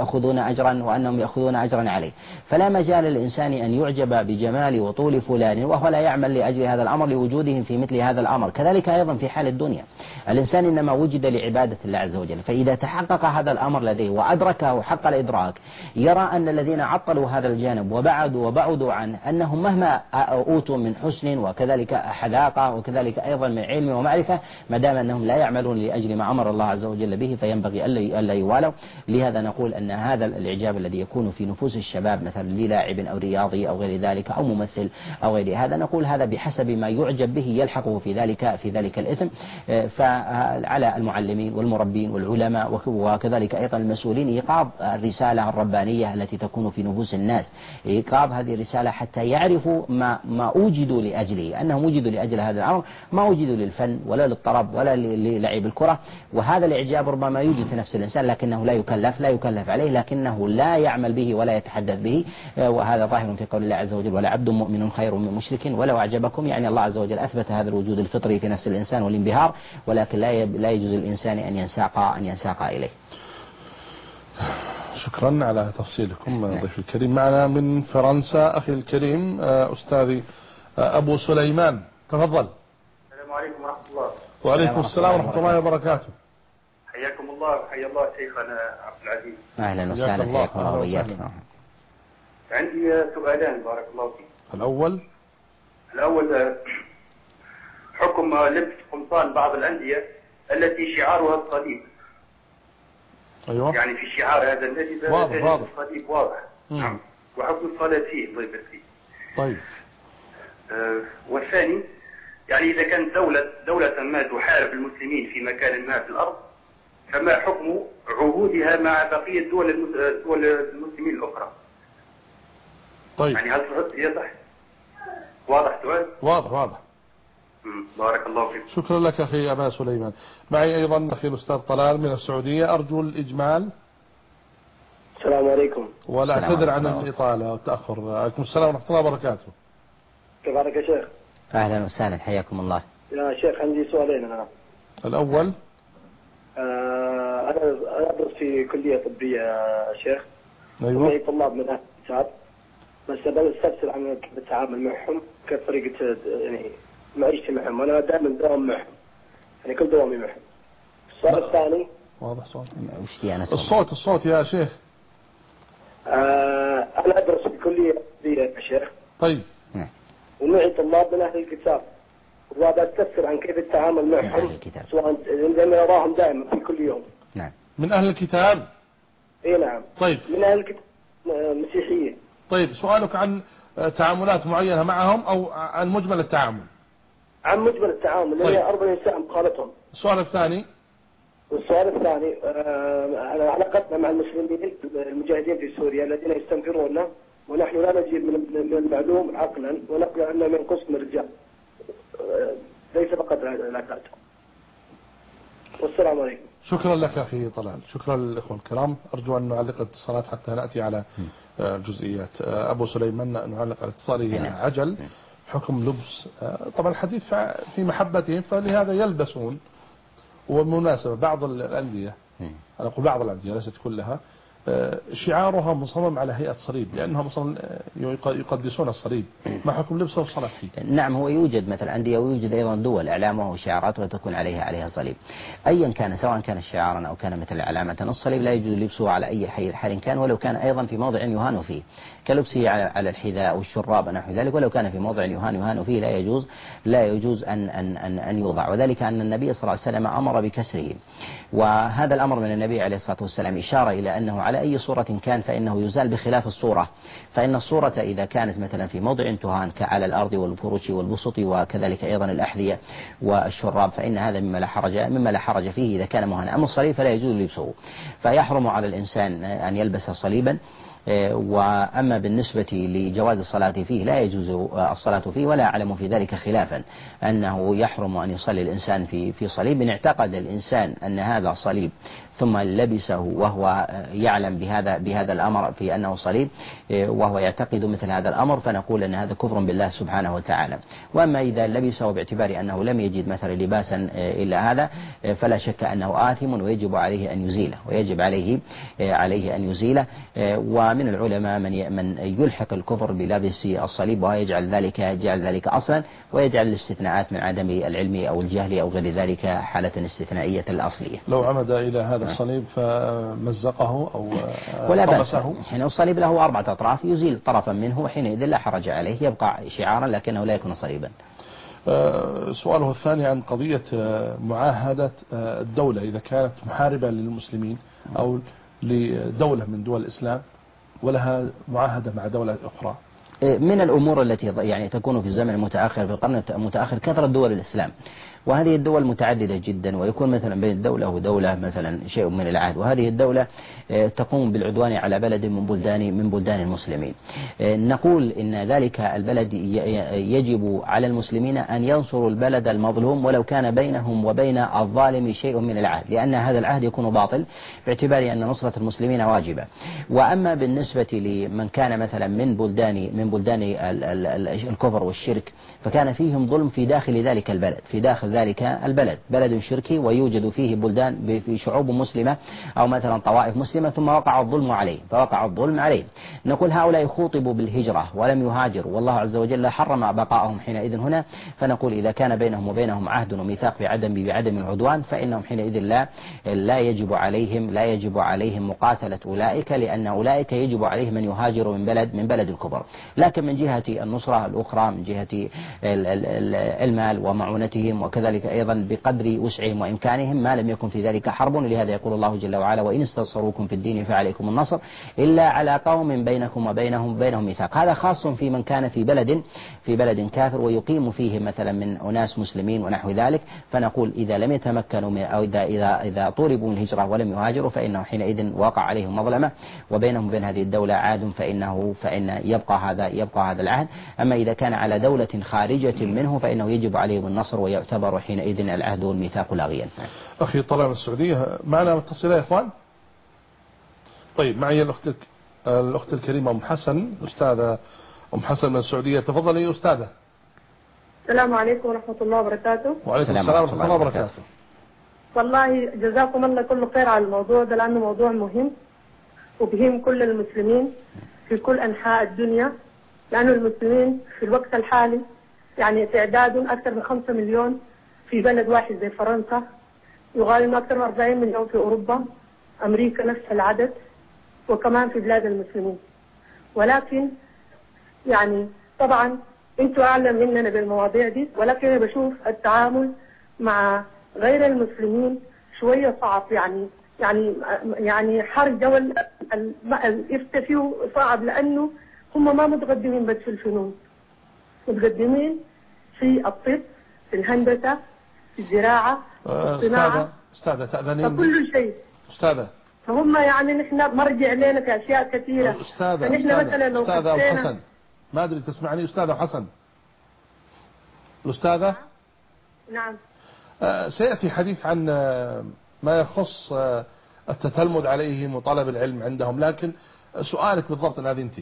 يأخذون أجرا عليه. فلا مجال للإنسان أن يعجب بجمال وطول فلان وهو لا يعمل لأجل هذا الأمر لوجودهم في مثل هذا الأمر. كذلك أيضا في حال الدنيا، الإنسان إنما وجد لعبادة الله عز وجل، فإذا تحقق هذا الأمر لديه وأدركه حق الإدراك يرى أن الذين عطلوا هذا الجانب وبعدوا عنه أنهم مهما أوتوا من حسن وكذلك حذاقة وكذلك أيضا من علم ومعرفة، ما دام أنهم لا يعملون لأجل ما أمر الله عز وجل به فينبغي ألا يوالوا. لهذا نقول أن هذا الإعجاب الذي يكون في نفوس الشباب مثلا للاعب أو رياضي أو غير ذلك أو ممثل أو غير هذا، نقول هذا بحسب ما يعجب به يلحقه في ذلك الإثم. فعلى المعلمين والمربين والعلماء وكذلك أيضا المسؤولين إيقاظ الرسالة الربانية التي تكون في نفوس الناس، إيقاظ هذه الرسالة حتى يعرفوا ما أوجدوا لأجله، أنهم وجدوا لأجل هذا الأمر، ما وجدوا للفن ولا للطرب ولا للعب الكرة. وهذا الإعجاب ربما يوجد في نفس الإنسان لكنه لا يكلف عليه، لكنه لا يعمل به ولا يتحدث به. وهذا ظاهر في قول الله عز وجل: ولا عبد مؤمن خير من مشرك ولو أعجبكم. يعني الله عز وجل أثبت هذا الوجود الفطري في نفس الإنسان والانبهار، ولكن لا يجوز للإنسان أن ينساق إليه. شكرا على تفصيلكم ضيف الكريم. معنا من فرنسا أخي الكريم أستاذي أبو سليمان، تفضل. السلام عليكم ورحمة الله. وعليكم السلام ورحمة الله وبركاته. حياكم الله وحيا الله شيخنا عبد العزيز. أهلا وسهلا، حياكم الله وإياكم. عندي سؤالان بارك الله فيك. الأول حكم لبس قمصان بعض الأندية التي شعارها الصليب. أيوة. يعني في شعار هذا النادي واضح. الصليب واضح. نعم. وحكم الصلاة فيه الله يبارك فيه. طيب. والثاني، يعني إذا كانت دولة ما تحارب المسلمين في مكان ما في الأرض، فما حكم عهودها مع بقية دول المسلمين الأخرى؟ طيب. يعني هل يصح؟ واضح سؤال؟ واضح. بارك الله فيك. شكرا لك أخي أبا سليمان. معي أيضا أخي الأستاذ طلال من السعودية، أرجو الإجمال. السلام عليكم. ولا أعتذر عن الإطالة والتأخر. عليكم السلام ورحمة الله وبركاته. كيف حالك يا شيخ؟ أهلا وسهلا، حياكم الله. يا شيخ عندي سؤالين أنا. الأول، أنا أدرس في كلية طبية يا شيخ. أيوة. معي طلاب من أهل الكتاب، بس بستفسر عن كيف التعامل معهم، كيف طريقة يعني معيشتي معهم. أنا دائما دوام معهم، يعني كل دوامي معهم. السؤال الثاني. واضح صوت. الصوت يا شيخ. أنا أدرس في كلية طبية يا شيخ. طيب. ومعي طلاب من أهل الكتاب، وبستفسر عن كيف التعامل معهم، سواء عندما أراهم دائما في كل يوم. نعم. من أهل الكتاب؟ إيه نعم. طيب. من أهل الكتاب مسيحيين. طيب، سؤالك عن تعاملات معينة معهم أو عن مجمل التعامل؟ عن مجمل التعامل، لأن 40 ساعة مخالطهم. السؤال الثاني؟ والسؤال الثاني علاقتنا مع المسلمين المجاهدين في سوريا الذين يستنفرون ونحن لا نجيب من المعلوم عقلا ونقل أن من قسم الرجال ليس فقط العلاقات. والسلام عليكم. شكرا لك أخي طلال، شكرا للإخوة الكرام. أرجو أن نعلق الاتصالات حتى نأتي على الجزئيات. أبو سليمان نعلق على اتصاله عجل حكم لبس. طبعا الحديث في محبتهم فلهذا يلبسون. وبالمناسبة بعض الأندية، أنا أقول بعض الأندية ليست كلها، شعارها مصمم على هيئة صليب لأنهم أصلا يقدسون الصليب. ما حكم لبسه الصلاة فيه؟ نعم، هو يوجد مثل أندية ويوجد أيضا دول إعلامها وشعاراتها تكون عليها صليب أيا كان، سواء كان شعارا أو كان مثل علامة. الصليب لا يجوز لبسه على أي حال كان، ولو كان أيضا في موضع يهان فيه كلبسه على الحذاء والشراب نحو ذلك، ولو كان في موضع يهان فيه لا يجوز أن يوضع. وذلك أن النبي صلى الله عليه وسلم أمر بكسره، وهذا الأمر من النبي عليه الصلاة والسلام إشارة إلى أنه على أي صورة كان فإنه يزال بخلاف الصورة. فإن الصورة إذا كانت مثلا في موضع تهان كعلى الأرض والفرش والبسط وكذلك أيضا الأحذية والشراب فإن هذا مما لا حرج فيه إذا كان مهانا. أما الصليب فلا يجوز لبسه، فيحرم على الإنسان أن يلبس صليبا. وأما بالنسبة لجواز الصلاة فيه لا يجوز الصلاة فيه، ولا أعلم في ذلك خلافا أنه يحرم أن يصلي الإنسان في صليب. إن اعتقد الإنسان أن هذا صليب ثم لبسه وهو يعلم بهذا الأمر في أنه صليب وهو يعتقد مثل هذا الأمر، فنقول أن هذا كفر بالله سبحانه وتعالى. وأما إذا لبسه باعتبار أنه لم يجد مثلا لباسا إلا هذا فلا شك أنه آثم ويجب عليه أن يزيله. ومن العلماء من يلحق الكفر بلبس الصليب ويجعل ذلك أصلا، ويجعل الاستثناءات من عدم العلم أو الجهل أو غير ذلك حالة استثنائية الأصلية. لو عمد إلى هذا الصليب فمزقه أو ولا بأس. حين الصليب له 4 أطراف يزيل طرفا منه وحينئذ لا حرج عليه، يبقى شعارا لكنه لا يكون صليبا. سؤاله الثاني عن قضية معاهدة الدولة إذا كانت محاربة للمسلمين أو لدولة من دول الإسلام ولها معاهدة مع دولة أخرى. من الأمور التي يعني تكون في الزمن المتأخر في القرن المتأخر كثرة دول الإسلام، وهذه الدول متعددة جدا، ويكون مثلا بين الدولة ودولة مثلا شيء من العهد، وهذه الدولة تقوم بالعدوان على بلد من بلدان المسلمين. نقول إن ذلك البلد يجب على المسلمين أن ينصروا البلد المظلوم ولو كان بينهم وبين الظالم شيء من العهد، لأن هذا العهد يكون باطل باعتبار أن نصرة المسلمين واجبة. وأما بالنسبة لمن كان مثلا من بلدان الكفر والشرك فكان فيهم ظلم في داخل ذلك البلد، بلد شركي ويوجد فيه بلدان في شعوب مسلمة أو مثلا طوائف مسلمة ثم وقع الظلم عليه. نقول هؤلاء خوطبوا بالهجرة ولم يهاجروا، والله عز وجل حرم بقاءهم حينئذ هنا. فنقول إذا كان بينهم وبينهم عهد وميثاق بعدم العدوان فإنهم حينئذ لا يجب عليهم مقاتلة أولئك، لأن أولئك يجب عليهم أن يهاجروا من بلد الكفر. لكن من جهة النصرة الأخرى من جهة المال ومعونتهم وكذلك أيضا بقدر وسعهم وإمكانهم ما لم يكن في ذلك حرب. لهذا يقول الله جل وعلا: وإن استنصروكم في الدين فعليكم النصر إلا على قوم بينكم وبينهم ميثاق. هذا خاص في من كان في بلد كافر ويقيم فيه مثلا من أناس مسلمين ونحو ذلك. فنقول إذا لم يتمكنوا أو إذا طولبوا من الهجرة ولم يهاجروا فإنه حينئذ وقع عليهم مظلمة وبينهم وبين هذه الدولة عاد، فإن يبقى هذا العهد. أما إذا كان على دولة خارجة منه فإنه يجب عليهم النصر ويعتبر حينئذ العهد والميثاق لاغيا. أخي طلع من السعودية معنا متصلة يا إخوان. طيب معي الأخت الكريمة أم حسن، أستاذة أم حسن من السعودية. تفضلي يا أستاذة. السلام عليكم ورحمة الله وبركاته. وعليكم السلام ورحمة الله وبركاته. والله جزاكم الله كل خير على الموضوع ده، لأنه موضوع مهم وبهم كل المسلمين في كل أنحاء الدنيا، لأن المسلمين في الوقت الحالي يعني تعدادهم أكثر من 5 مليون في بلد واحد زي فرنسا، يغالي أكثر من 40 مليون في أوروبا، أمريكا نفس العدد، وكمان في بلاد المسلمين. ولكن يعني طبعا أنتوا أعلم مننا بالمواضيع دي، ولكن أنا بشوف التعامل مع غير المسلمين شوية صعب، يعني حرجة الإفتاء فيه صعب، لأنه هم ما متقدمين بس في الفنون، متقدمين في الطب، في الهندسة، في الزراعة، في الصناعة. أستاذة تأذنين فكل شيء أستاذة، فهم يعني نحن مرجع لنا في أشياء كثيرة. فنحن مثلا لو أستاذة أبو حسن، ما أدري تسمعني أستاذة حسن؟ الأستاذة؟ نعم. سيأتي حديث عن ما يخص التتلمذ عليهم وطلب العلم عندهم، لكن سؤالك بالضبط هذه أنت.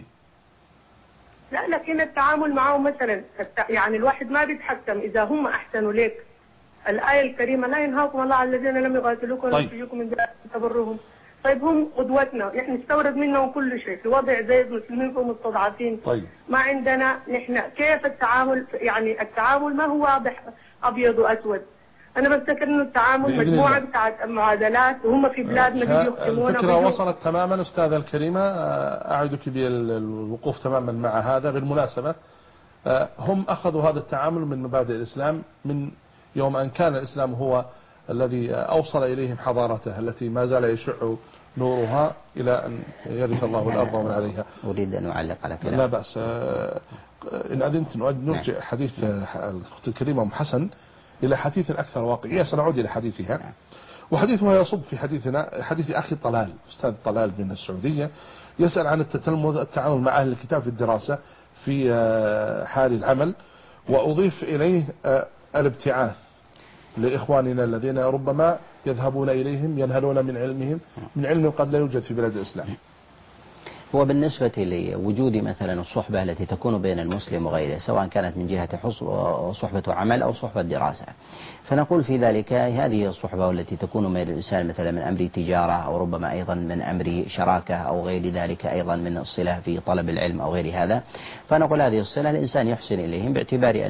لا، لكن التعامل معهم مثلا يعني الواحد ما بيتحكم إذا هم أحسنوا لك. الآية الكريمة لا ينهاكم الله على الذين لم يقاتلوكم ولم يخرجوكم من دياركم تبروهم. طيب هم قدوتنا، نحن نستورد منهم كل شيء في وضع زي المسلمين ومستضعفين. طيب. ما عندنا نحن كيف التعامل، يعني التعامل ما هو واضح أبيض وأسود. أنا بفتكر إنه التعامل مجموعة بتاعت معادلات وهم في بلادنا بيجوا يحكمونا. الفكرة وصلت تماما أستاذة الكريمة، أعدك بالوقوف تماما مع هذا. بالمناسبة هم أخذوا هذا التعامل من مبادئ الإسلام من يوم أن كان الإسلام هو الذي أوصل إليهم حضارته التي ما زال يشع نورها إلى أن يرث الله الأرض ومن عليها. أريد أن أعلق على كلام. لا بأس، إن أذنت نرجع حديث الأخت الكريمة أم حسن إلى حديث أكثر واقعية. سنعود إلى حديثها، وحديثها يصب في حديثنا حديث أخي طلال، أستاذ طلال من السعودية، يسأل عن التتلمذ، التعامل مع أهل الكتاب في الدراسة في حال العمل، وأضيف إليه الابتعاث لإخواننا الذين ربما يذهبون إليهم ينهلون من علمهم، من علم قد لا يوجد في بلاد الإسلام. هو بالنسبة لوجود مثلا الصحبة التي تكون بين المسلم وغيره، سواء كانت من جهة صحبة عمل أو صحبة دراسة، فنقول في ذلك هذه الصحبة التي تكون من الإنسان مثلا من أمر تجارة أو ربما أيضا من أمر شراكة أو غير ذلك، أيضا من الصلة في طلب العلم أو غير هذا، فنقول هذه الصلة الإنسان يحسن إليهم باعتبار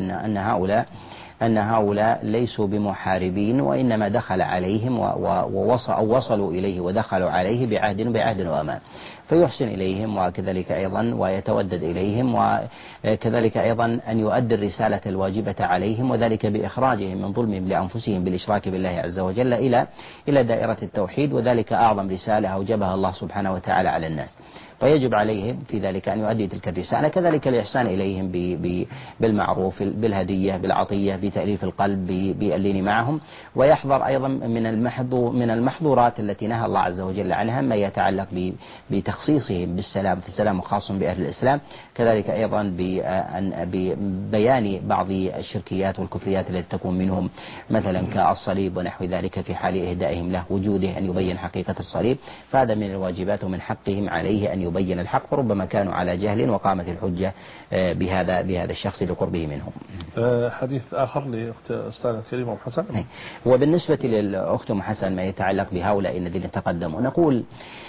أن هؤلاء ليسوا بمحاربين، وإنما دخل عليهم ووصلوا إليه ودخلوا عليه بعهد وأمان، فيحسن إليهم وكذلك أيضا ويتودد إليهم، وكذلك أيضا أن يؤدي الرسالة الواجبة عليهم، وذلك بإخراجهم من ظلمهم لأنفسهم بالإشراك بالله عز وجل إلى دائرة التوحيد، وذلك أعظم رسالة أوجبها الله سبحانه وتعالى على الناس، فيجب عليهم في ذلك أن يؤدي تلك الرسالة. كذلك الإحسان إليهم بالمعروف، بالهدية، بالعطية، بتأليف القلب، باللين معهم، ويحذر أيضا من المحظورات التي نهى الله عز وجل عنها، ما يتعلق بتخصيصهم بالسلام، فالسلام خاص بأهل الإسلام، كذلك أيضا ببيان بعض الشركيات والكفريات التي تكون منهم مثلا كالصليب ونحو ذلك، في حال إهدائهم له وجوده أن يبين حقيقة الصليب، فهذا من الواجبات ومن حقهم عليه أن يبين الحق، وربما كانوا على جهل وقامت الحجة بهذا الشخص لقربه منهم. حديث آخر لأخت أستاذ الكريمة أم حسن. وبالنسبة للأخت أم حسن ما يتعلق بهؤلاء الذين تقدموا، نقول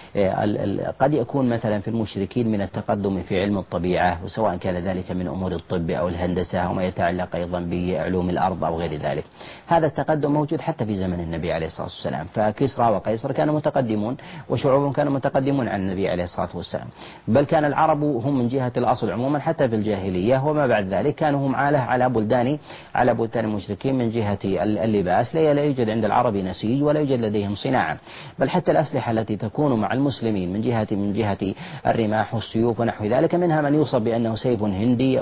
قد يكون مثلا في المشركين من التقدم في علم الطبيعة، وسواء كان ذلك من أمور الطب أو الهندسة وما يتعلق أيضا بعلوم الأرض أو غير ذلك، هذا التقدم موجود حتى في زمن النبي عليه الصلاة والسلام، فكسرى وقيصر كانوا متقدمون وشعوب كانوا متقدمون عن النبي عليه الصلاة والسلام، بل كان العرب هم من جهة الأصل عموما حتى في الجاهلية وما بعد ذلك كانوا هم على بلدان المشركين من جهة اللباس، لا يوجد عند العرب نسيج ولا يوجد لديهم صناعة، بل حتى الأسلحة التي تكون مع المسلمين من جهة الرماح والسيوف ونحو ذلك، منها من يوصف بأنه سيف هندي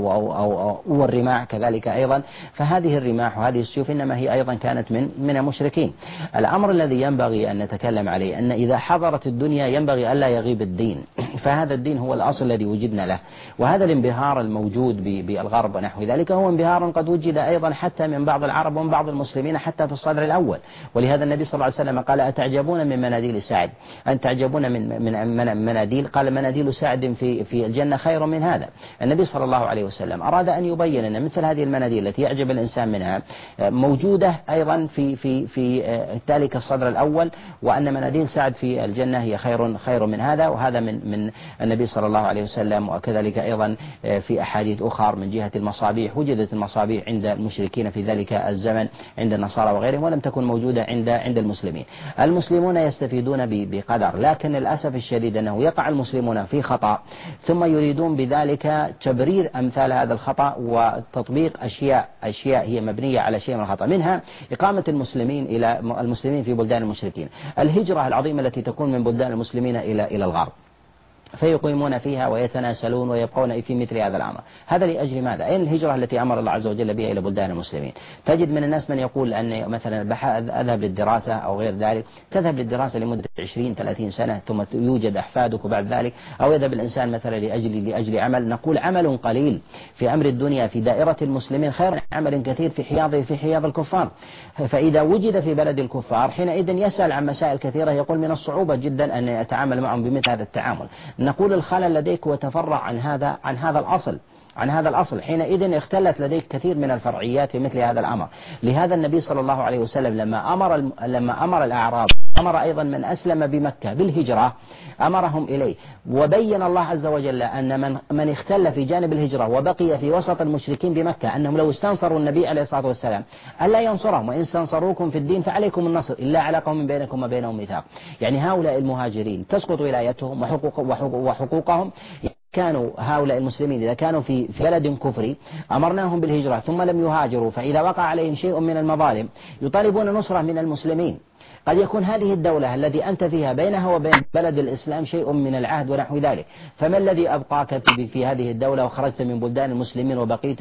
أو الرماح كذلك أيضا، فهذه الرماح وهذه السيوف إنما هي أيضا كانت من المشركين. الأمر الذي ينبغي أن نتكلم عليه أن إذا حضرت الدنيا ينبغي ألا يغيب الدين، فهذا الدين هو الأصل الذي وجدنا له، وهذا الانبهار الموجود بالغرب ونحو ذلك هو انبهار قد وجد أيضا حتى من بعض العرب ومن بعض المسلمين حتى في الصدر الأول، ولهذا النبي صلى الله عليه وسلم قال أتعجبون من مناديل سعد، أن تعجبون من مناديل، قال مناديل سعد في الجنة خير من هذا. النبي صلى الله عليه وسلم أراد أن يبين أن مثل هذه المناديل التي يعجب الإنسان منها موجودة أيضا في ذلك الصدر الأول، وأن مناديل سعد في الجنة هي خير من هذا، وهذا من النبي صلى الله عليه وسلم. وكذلك أيضا في أحاديث أخرى من جهة المصابيح، وجدت المصابيح عند المشركين في ذلك الزمن عند النصارى وغيرهم، ولم تكن موجودة عند المسلمين. المسلمون يستفيدون بقدر، لكن للأسف الشديد أنه يقع المسلمون في خطأ ثم يريدون بذلك تبرير أمثال هذا الخطأ وتطبيق أشياء هي مبنية على شيء من الخطأ، منها إقامة المسلمين في بلدان المشركين، الهجرة العظيمة التي تكون من بلدان المسلمين إلى الغرب. فيقيمون فيها ويتناسلون ويبقون في مثل هذا الأمر. هذا لأجل ماذا؟ أين الهجرة التي أمر الله عز وجل بها إلى بلدان المسلمين؟ تجد من الناس من يقول أن مثلا أذهب للدراسة أو غير ذلك، تذهب للدراسة لمدة 20-30 سنة ثم يوجد أحفادك بعد ذلك، أو يذهب الإنسان مثلا لأجل عمل، نقول عمل قليل في أمر الدنيا في دائرة المسلمين خير من عمل كثير في حياض الكفار. فإذا وجد في بلد الكفار حينئذ يسأل عن مسائل كثيرة، يقول من الصعوبة جدا أن يتعامل معهم بمثل هذا التعامل. نقول الخلل لديك وتفرع عن هذا الأصل حينئذ اختلت لديك كثير من الفرعيات في مثل هذا الأمر. لهذا النبي صلى الله عليه وسلم لما أمر الأعراب، أمر أيضا من أسلم بمكة بالهجرة، أمرهم إليه، وبين الله عز وجل أن من اختل في جانب الهجرة وبقي في وسط المشركين بمكة أنهم لو استنصروا النبي عليه الصلاة والسلام ألا ينصرهم، وإن استنصروكم في الدين فعليكم النصر إلا على قوم بينكم وبينهم ميثاق. يعني هؤلاء المهاجرين تسقط ولايتهم وحقوقهم. كانوا هؤلاء المسلمين إذا كانوا في بلد كفري أمرناهم بالهجرة ثم لم يهاجروا، فإذا وقع عليهم شيء من المظالم يطالبون نصرة من المسلمين. قد يكون هذه الدولة التي أنت فيها بينها وبين بلد الإسلام شيء من العهد ونحو ذلك، فما الذي أبقاك في هذه الدولة وخرجت من بلدان المسلمين وبقيت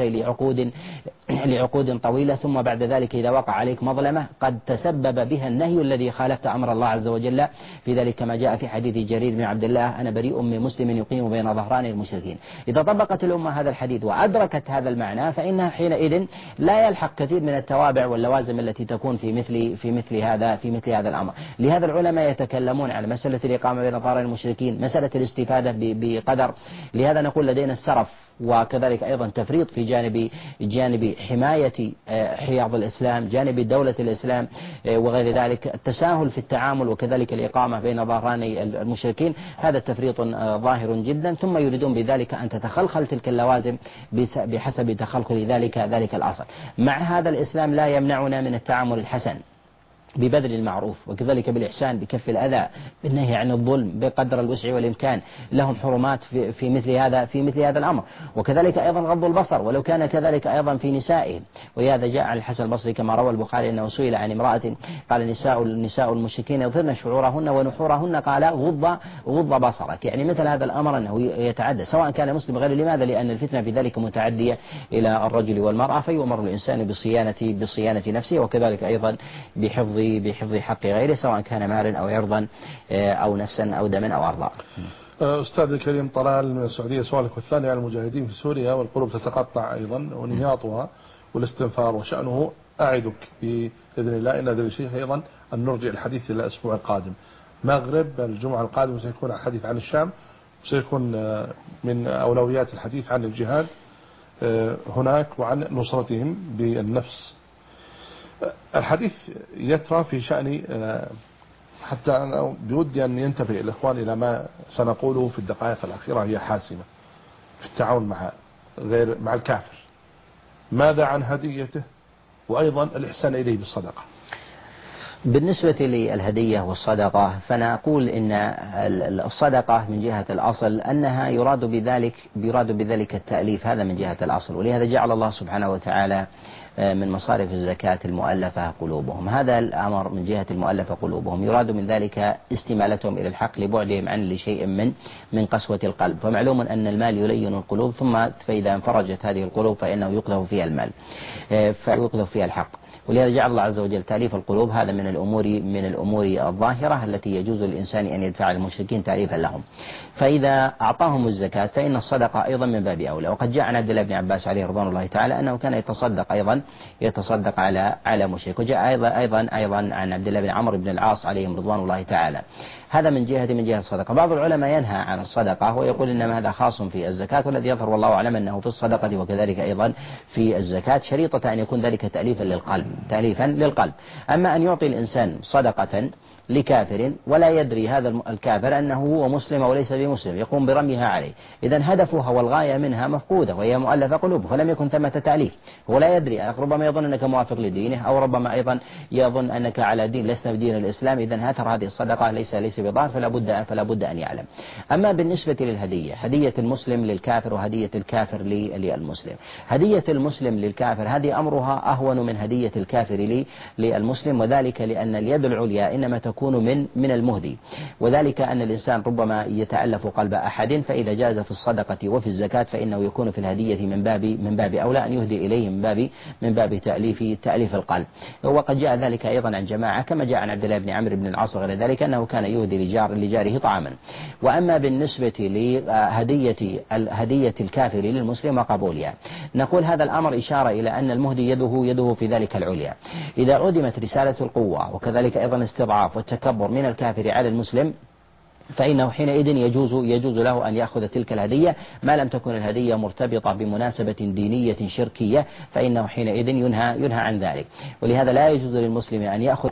لعقود طويلة، ثم بعد ذلك إذا وقع عليك مظلمة قد تسبب بها النهي الذي خالفت أمر الله عز وجل في ذلك، كما جاء في حديث جرير بن عبد الله: أنا بريء من مسلم يقيم بين ظهران المشركين. إذا طبقت الأمة هذا الحديث وأدركت هذا المعنى فإنها حينئذ لا يلحق كثير من التوابع واللوازم التي تكون في مثل هذا الأمر. لهذا العلماء يتكلمون على مسألة الإقامة بين ظهران المشركين، مسألة الاستفادة بقدر. لهذا نقول لدينا السرف، وكذلك أيضا تفريط في جانب حماية حياض الإسلام، جانب دولة الإسلام وغير ذلك، التساهل في التعامل، وكذلك الإقامة بين ظهران المشركين، هذا تفريط ظاهر جدا. ثم يريدون بذلك أن تتخلخل تلك اللوازم بحسب تخلخل ذلك الأصل. مع هذا الإسلام لا يمنعنا من التعامل الحسن ببذل المعروف، وكذلك بالإحسان، بكف الأذى، بالنهي عن الظلم بقدر الوسع والإمكان. لهم حرمات في مثل هذا الأمر، وكذلك أيضا غض البصر ولو كان كذلك أيضا في نسائهم. ولهذا جاء عن الحسن البصري كما روى البخاري أنه سئل عن امرأة قال: نساء المشركين يظهرن شعورهن ونحورهن، قال: غض بصرك. يعني مثل هذا الأمر أنه يتعدى سواء كان مسلم غير. لماذا؟ لأن الفتنة في ذلك متعدية إلى الرجل والمرأة، فيؤمر الإنسان بصيانة نفسه، وكذلك أيضا بحفظ حق غيره سواء كان مالا أو عرضا أو نفسا أو دما أو أرضا. أستاذ الكريم طلال من السعودية، سؤالك الثاني عن المجاهدين في سوريا والقلوب تتقطع أيضا ونهياطها والاستنفار وشأنه. أعدك بإذن الله إن هذا الشيء أيضا أن نرجع الحديث إلى الأسبوع القادم. مغرب الجمعة القادمة سيكون الحديث عن الشام، وسيكون من أولويات الحديث عن الجهاد هناك وعن نصرتهم بالنفس. الحديث يترى في شأن حتى أنا بودي أن ينتبه الإخوان إلى ما سنقوله في الدقائق الأخيرة، هي حاسمة في التعاون مع الكافر. ماذا عن هديته وأيضا الإحسان إليه بالصدقة؟ بالنسبة للهدية والصدقة فأنا أقول إن الصدقة من جهة الأصل أنها يراد بذلك التأليف، هذا من جهة الأصل. ولهذا جعل الله سبحانه وتعالى من مصارف الزكاة المؤلفة قلوبهم. هذا الأمر من جهة المؤلفة قلوبهم يراد من ذلك استمالتهم إلى الحق لبعدهم عن لشيء من قسوة القلب. فمعلوم أن المال يلين القلوب، ثم فإذا انفرجت هذه القلوب فإنه يقذف فيها المال فيقذف فيها الحق. ولهذا جعل الله عز وجل تأليف القلوب هذا من الأمور الظاهرة التي يجوز للإنسان أن يدفع المشركين تأليفا لهم. فإذا أعطاهم الزكاة فإن الصدقة أيضا من باب أولى. وقد جاء عن عبد الله بن عباس عليه رضوان الله تعالى أنه كان يتصدق على مشرك. وجاء أيضا عن عبد الله بن عمرو بن العاص عليهم رضوان الله تعالى. هذا من جهة الصدقة. بعض العلماء ينهى عن الصدقة ويقول إنما هذا خاص في الزكاة، والذي يظهر والله أعلم أنه في الصدقة وكذلك أيضا في الزكاة شريطة أن يكون ذلك تأليفا للقلب. أما أن يعطي الإنسان صدقة لكافر ولا يدري هذا الكافر أنه هو مسلم أو ليس بمسلم، يقوم برميها عليه، إذن هدفها والغاية منها مفقودة وهي مؤلفة قلوبه، فلم يكن ثمة تأليف. هو لا يدري، ربما يظن أنك موافق لدينه، أو ربما أيضا يظن أنك على دين لسنا بدين الإسلام، إذن أثر هذه الصدقة ليس بضار، فلا بد أن يعلم. أما بالنسبة للهدية، هدية المسلم للكافر وهدية الكافر للمسلم، هدية المسلم للكافر هذه أمرها أهون من هدية الكافر للمسلم، وذلك لأن اليد العليا إنما تكون تكون من المهدي، وذلك أن الإنسان ربما يتألف قلب أحد، فإذا جاز في الصدقة وفي الزكاة فإنه يكون في الهدية من باب أولى أن يهدي إليه من باب تأليف القلب. وقد جاء ذلك أيضا عن جماعة كما جاء عن عبد الله بن عمرو بن العاص وغير ذلك أنه كان يهدي لجاره طعاما. وأما بالنسبة لهدية الكافر للمسلم وقبولها، نقول هذا الأمر إشارة إلى أن المهدي يده في ذلك العليا. إذا عدمت رسالة القوة وكذلك أيضا استضعاف والتكبر من الكافر على المسلم فإنه حينئذ يجوز له أن يأخذ تلك الهدية ما لم تكن الهدية مرتبطة بمناسبة دينية شركية، فإنه حينئذ ينهى عن ذلك. ولهذا لا يجوز للمسلم أن يأخذ.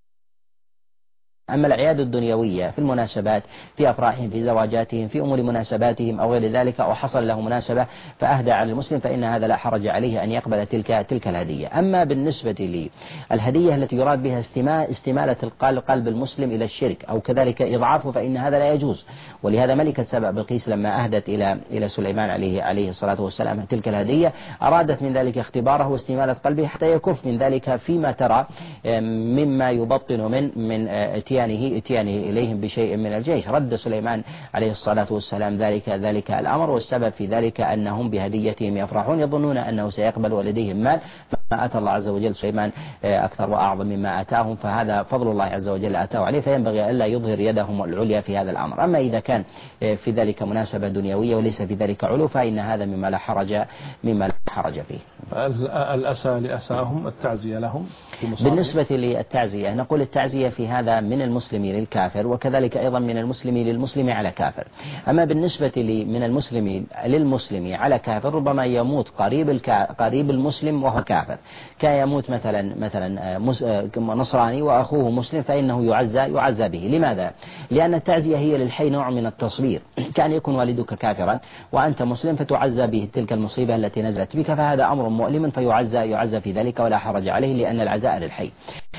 أما الأعياد الدنيوية في المناسبات، في أفراحهم، في زواجاتهم، في أمور مناسباتهم أو غير ذلك، أو حصل له مناسبة فأهدى على المسلم، فإن هذا لا حرج عليه أن يقبل تلك الهدية. أما بالنسبة للهدية التي يراد بها استمالة قلب المسلم إلى الشرك أو كذلك إضعافه فإن هذا لا يجوز. ولهذا ملكة سبأ بلقيس لما أهدت إلى سليمان عليه الصلاة والسلام تلك الهدية أرادت من ذلك اختباره واستمالة قلبه حتى يكف من ذلك فيما ترى مما يبطن من اتيانه إليهم بشيء من الجيش. رد سليمان عليه الصلاة والسلام ذلك الأمر، والسبب في ذلك أنهم بهديتهم يفرحون يظنون أنه سيقبل ولديهم مال، ما أتى الله عز وجل سليمان أكثر وأعظم مما أتاهم، فهذا فضل الله عز وجل أتاه عليه، فينبغي ألا يظهر يدهم العليا في هذا الأمر. أما إذا كان في ذلك مناسبة دنيوية وليس في ذلك علو فإن هذا مما لا حرج فيه. الأسى لأساهم، التعزية لهم. بالنسبة للتعزية نقول التعزية في هذا من المسلم للكافر، وكذلك أيضا من المسلم للمسلم على كافر. أما بالنسبة من المسلم للمسلم على كافر ربما يموت قريب المسلم وهو كافر، كيموت مثلا نصراني وأخوه مسلم فإنه يعزى به. لماذا؟ لأن التعزية هي للحي نوع من التصبير، كان يكون والدك كافرا وأنت مسلم فتعزى به تلك المصيبة التي نزلت بك، فهذا أمر مؤلم فيعزى في ذلك ولا حرج عليه لأن العزاء للحي.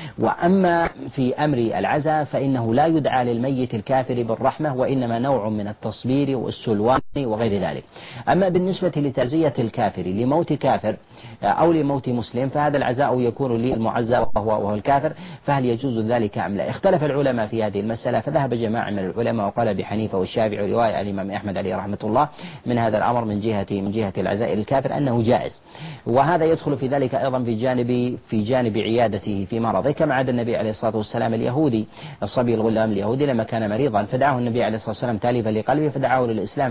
وأما في أمر العزاء فإنه لا يدعى للميت الكافر بالرحمة، وإنما نوع من التصبير والسلوان وغير ذلك. أما بالنسبة لتعزية الكافر لموت كافر أو لموت مسلم فهذا العزاء يكون للمعزى وهو الكافر، فهل يجوز ذلك أم لا؟ اختلف العلماء في هذه المسألة، فذهب جماعة من العلماء وقال أبي حنيفة والشافعي ورواية عن الإمام أحمد عليه رحمة الله من هذا الأمر من جهة العزاء للكافر أنه جائز، وهذا يدخل في ذلك أيضا في جانب عيادته في مرضه، كما عاد النبي عليه الصلاة والسلام اليهودي الصبي الغلام اليهودي لما كان مريضا فدعاه النبي عليه الصلاة والسلام تالفا لقلبه فدعاه للإسلام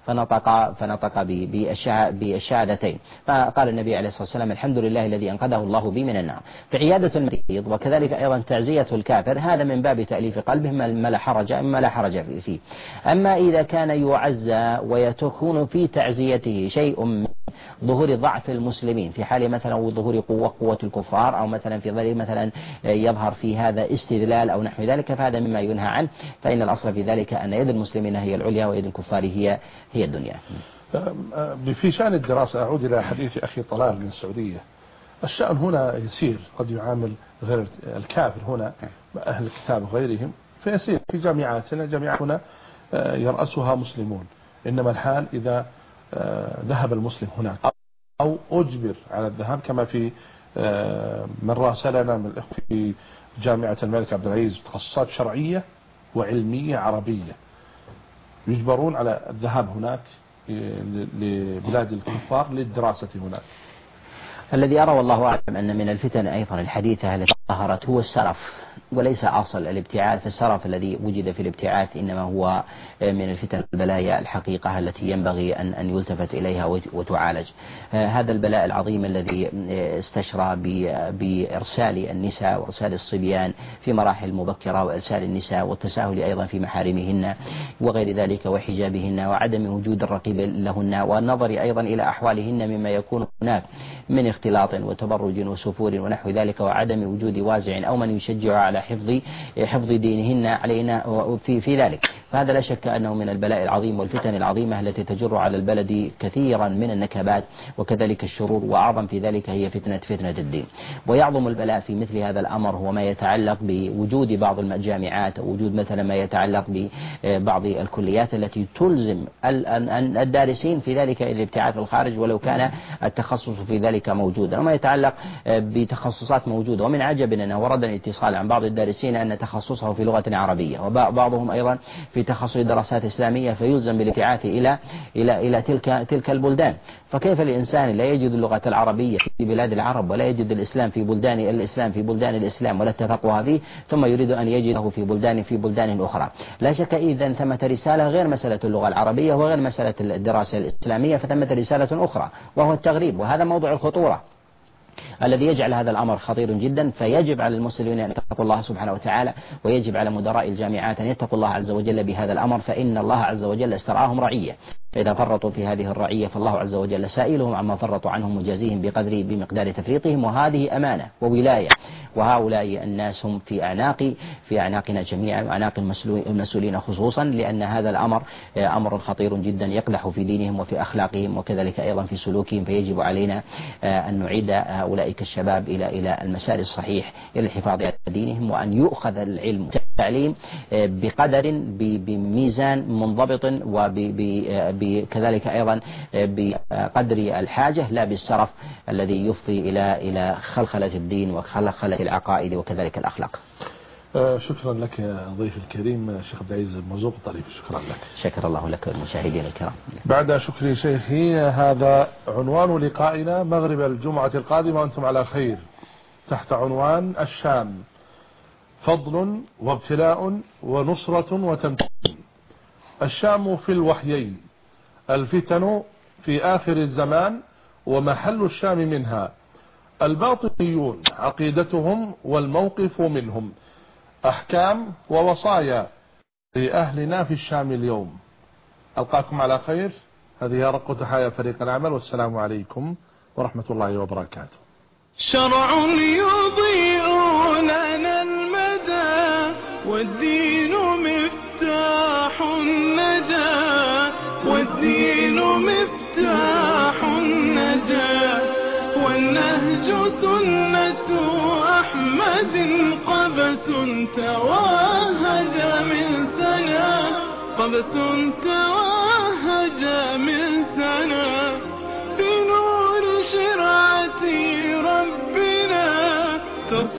فنطق بالشهادتين، فقال النبي عليه الصلاة والسلام الحمد لله الذي أنقذه الله بي من النار. فعيادة المريض وكذلك أيضا تعزية الكافر هذا من باب تأليف قلبه ما لا حرج فيه. أما إذا كان يعزى ويكون في تعزيته شيء من ظهور ضعف المسلمين في حال مثلا ظهور قوة الكفار، أو مثلا في ذلك مثلا يظهر في هذا استذلال أو نحو ذلك، فهذا مما ينهى عنه، فإن الأصل في ذلك أن يد المسلمين هي العليا ويد الكفار هي الدنيا. في شأن الدراسة أعود إلى حديث أخي طلال من السعودية. الشأن هنا يسير، قد يعامل غير الكافر هنا أهل الكتاب وغيرهم فيسير في جامعاتنا. جامعاتنا يرأسها مسلمون، إنما الحال إذا ذهب المسلم هناك أو أجبر على الذهاب، كما في من راسلنا من الإخوة في جامعة الملك عبد العزيز تخصصات شرعية وعلمية عربية يجبرون على الذهاب هناك لبلاد الكفار للدراسة هناك. الذي أرى والله أعلم أن من الفتن أيضا الحديثة التي ظهرت هو السرف، وليس أصل الابتعاث. فالسرف الذي وجد في الابتعاث إنما هو من الفتن البلايا الحقيقة التي ينبغي أن يلتفت إليها وتعالج. هذا البلاء العظيم الذي استشرى بإرسال النساء وإرسال الصبيان في مراحل مبكرة، وإرسال النساء والتساهل أيضا في محارمهن وغير ذلك وحجابهن وعدم وجود الرقيب لهن، والنظر أيضا إلى أحوالهن مما يكون هناك من اختلاط وتبرج وسفور ونحو ذلك، وعدم وجود وازع أو من يشجع على حفظ دينهن علينا في ذلك. فهذا لا شك أنه من البلاء العظيم والفتن العظيمة التي تجر على البلد كثيرا من النكبات وكذلك الشرور، وأعظم في ذلك هي فتنة الدين. ويعظم البلاء في مثل هذا الأمر هو ما يتعلق بوجود بعض الجامعات، أو وجود مثلا ما يتعلق ببعض الكليات التي تلزم الدارسين في ذلك الابتعاث الخارج ولو كان التخصص في ذلك موجودا، وما يتعلق بتخصصات موجودة. ومن عجب أنه ورد الاتصال عن بعض بعض الدارسين أن تخصصه في لغة عربية، وبعضهم أيضا في تخصص دراسات إسلامية، فيلزم بالابتعاث إلى تلك البلدان. فكيف الإنسان لا يجد اللغة العربية في بلاد العرب، ولا يجد الإسلام في بلدان الإسلام ولا التفقه فيه، ثم يريد أن يجده في بلدان أخرى؟ لا شك إذا ثمة رسالة غير مسألة اللغة العربية وغير مسألة الدراسة الإسلامية، فثمة رسالة أخرى وهو التغريب، وهذا موضوع الخطورة الذي يجعل هذا الأمر خطير جدا. فيجب على المسلمين أن يتقوا الله سبحانه وتعالى، ويجب على مدراء الجامعات أن يتقوا الله عز وجل بهذا الأمر، فإن الله عز وجل استرعاهم رعية، فإذا فرطوا في هذه الرعية فالله عز وجل سائلهم عما فرطوا عنهم مجازيهم بمقدار تفريطهم، وهذه أمانة وولاية، وهؤلاء الناس هم في أعناقنا جميعا وأعناق المسؤولين خصوصا، لأن هذا الأمر أمر خطير جدا يقدح في دينهم وفي أخلاقهم وكذلك أيضا في سلوكهم. فيجب علينا أن نعيد أولئك الشباب إلى المسار الصحيح، إلى الحفاظ على دينهم، وأن يؤخذ العلم والتعليم بقدر بميزان منضبط، وكذلك أيضا بقدر الحاجة، لا بالسرف الذي يفضي إلى خلخلة الدين وخلخلة العقائد وكذلك الأخلاق. شكرا لك يا ضيف الكريم شيخ عبد العزيز مرزوق الطريف، شكرا لك. شكر الله لك والمشاهدين الكرام. بعد شكر شيخي، هذا عنوان لقائنا مغرب الجمعة القادمة وأنتم على خير، تحت عنوان الشام، فضل وابتلاء ونصرة وتمكين. الشام في الوحيين، الفتن في آخر الزمان ومحل الشام منها، الباطنيون عقيدتهم والموقف منهم، أحكام ووصايا لأهلنا في الشام اليوم. ألقاكم على خير، هذه رق تحايا فريق العمل، والسلام عليكم ورحمة الله وبركاته. شرع يضيء لنا المدى، والدين مفتاح النجاة، والدين مفتاح النجاة، والنهج سنة أحمد قبس توهج من سنة، قبس توهج من سنة، بنور شرعة ربنا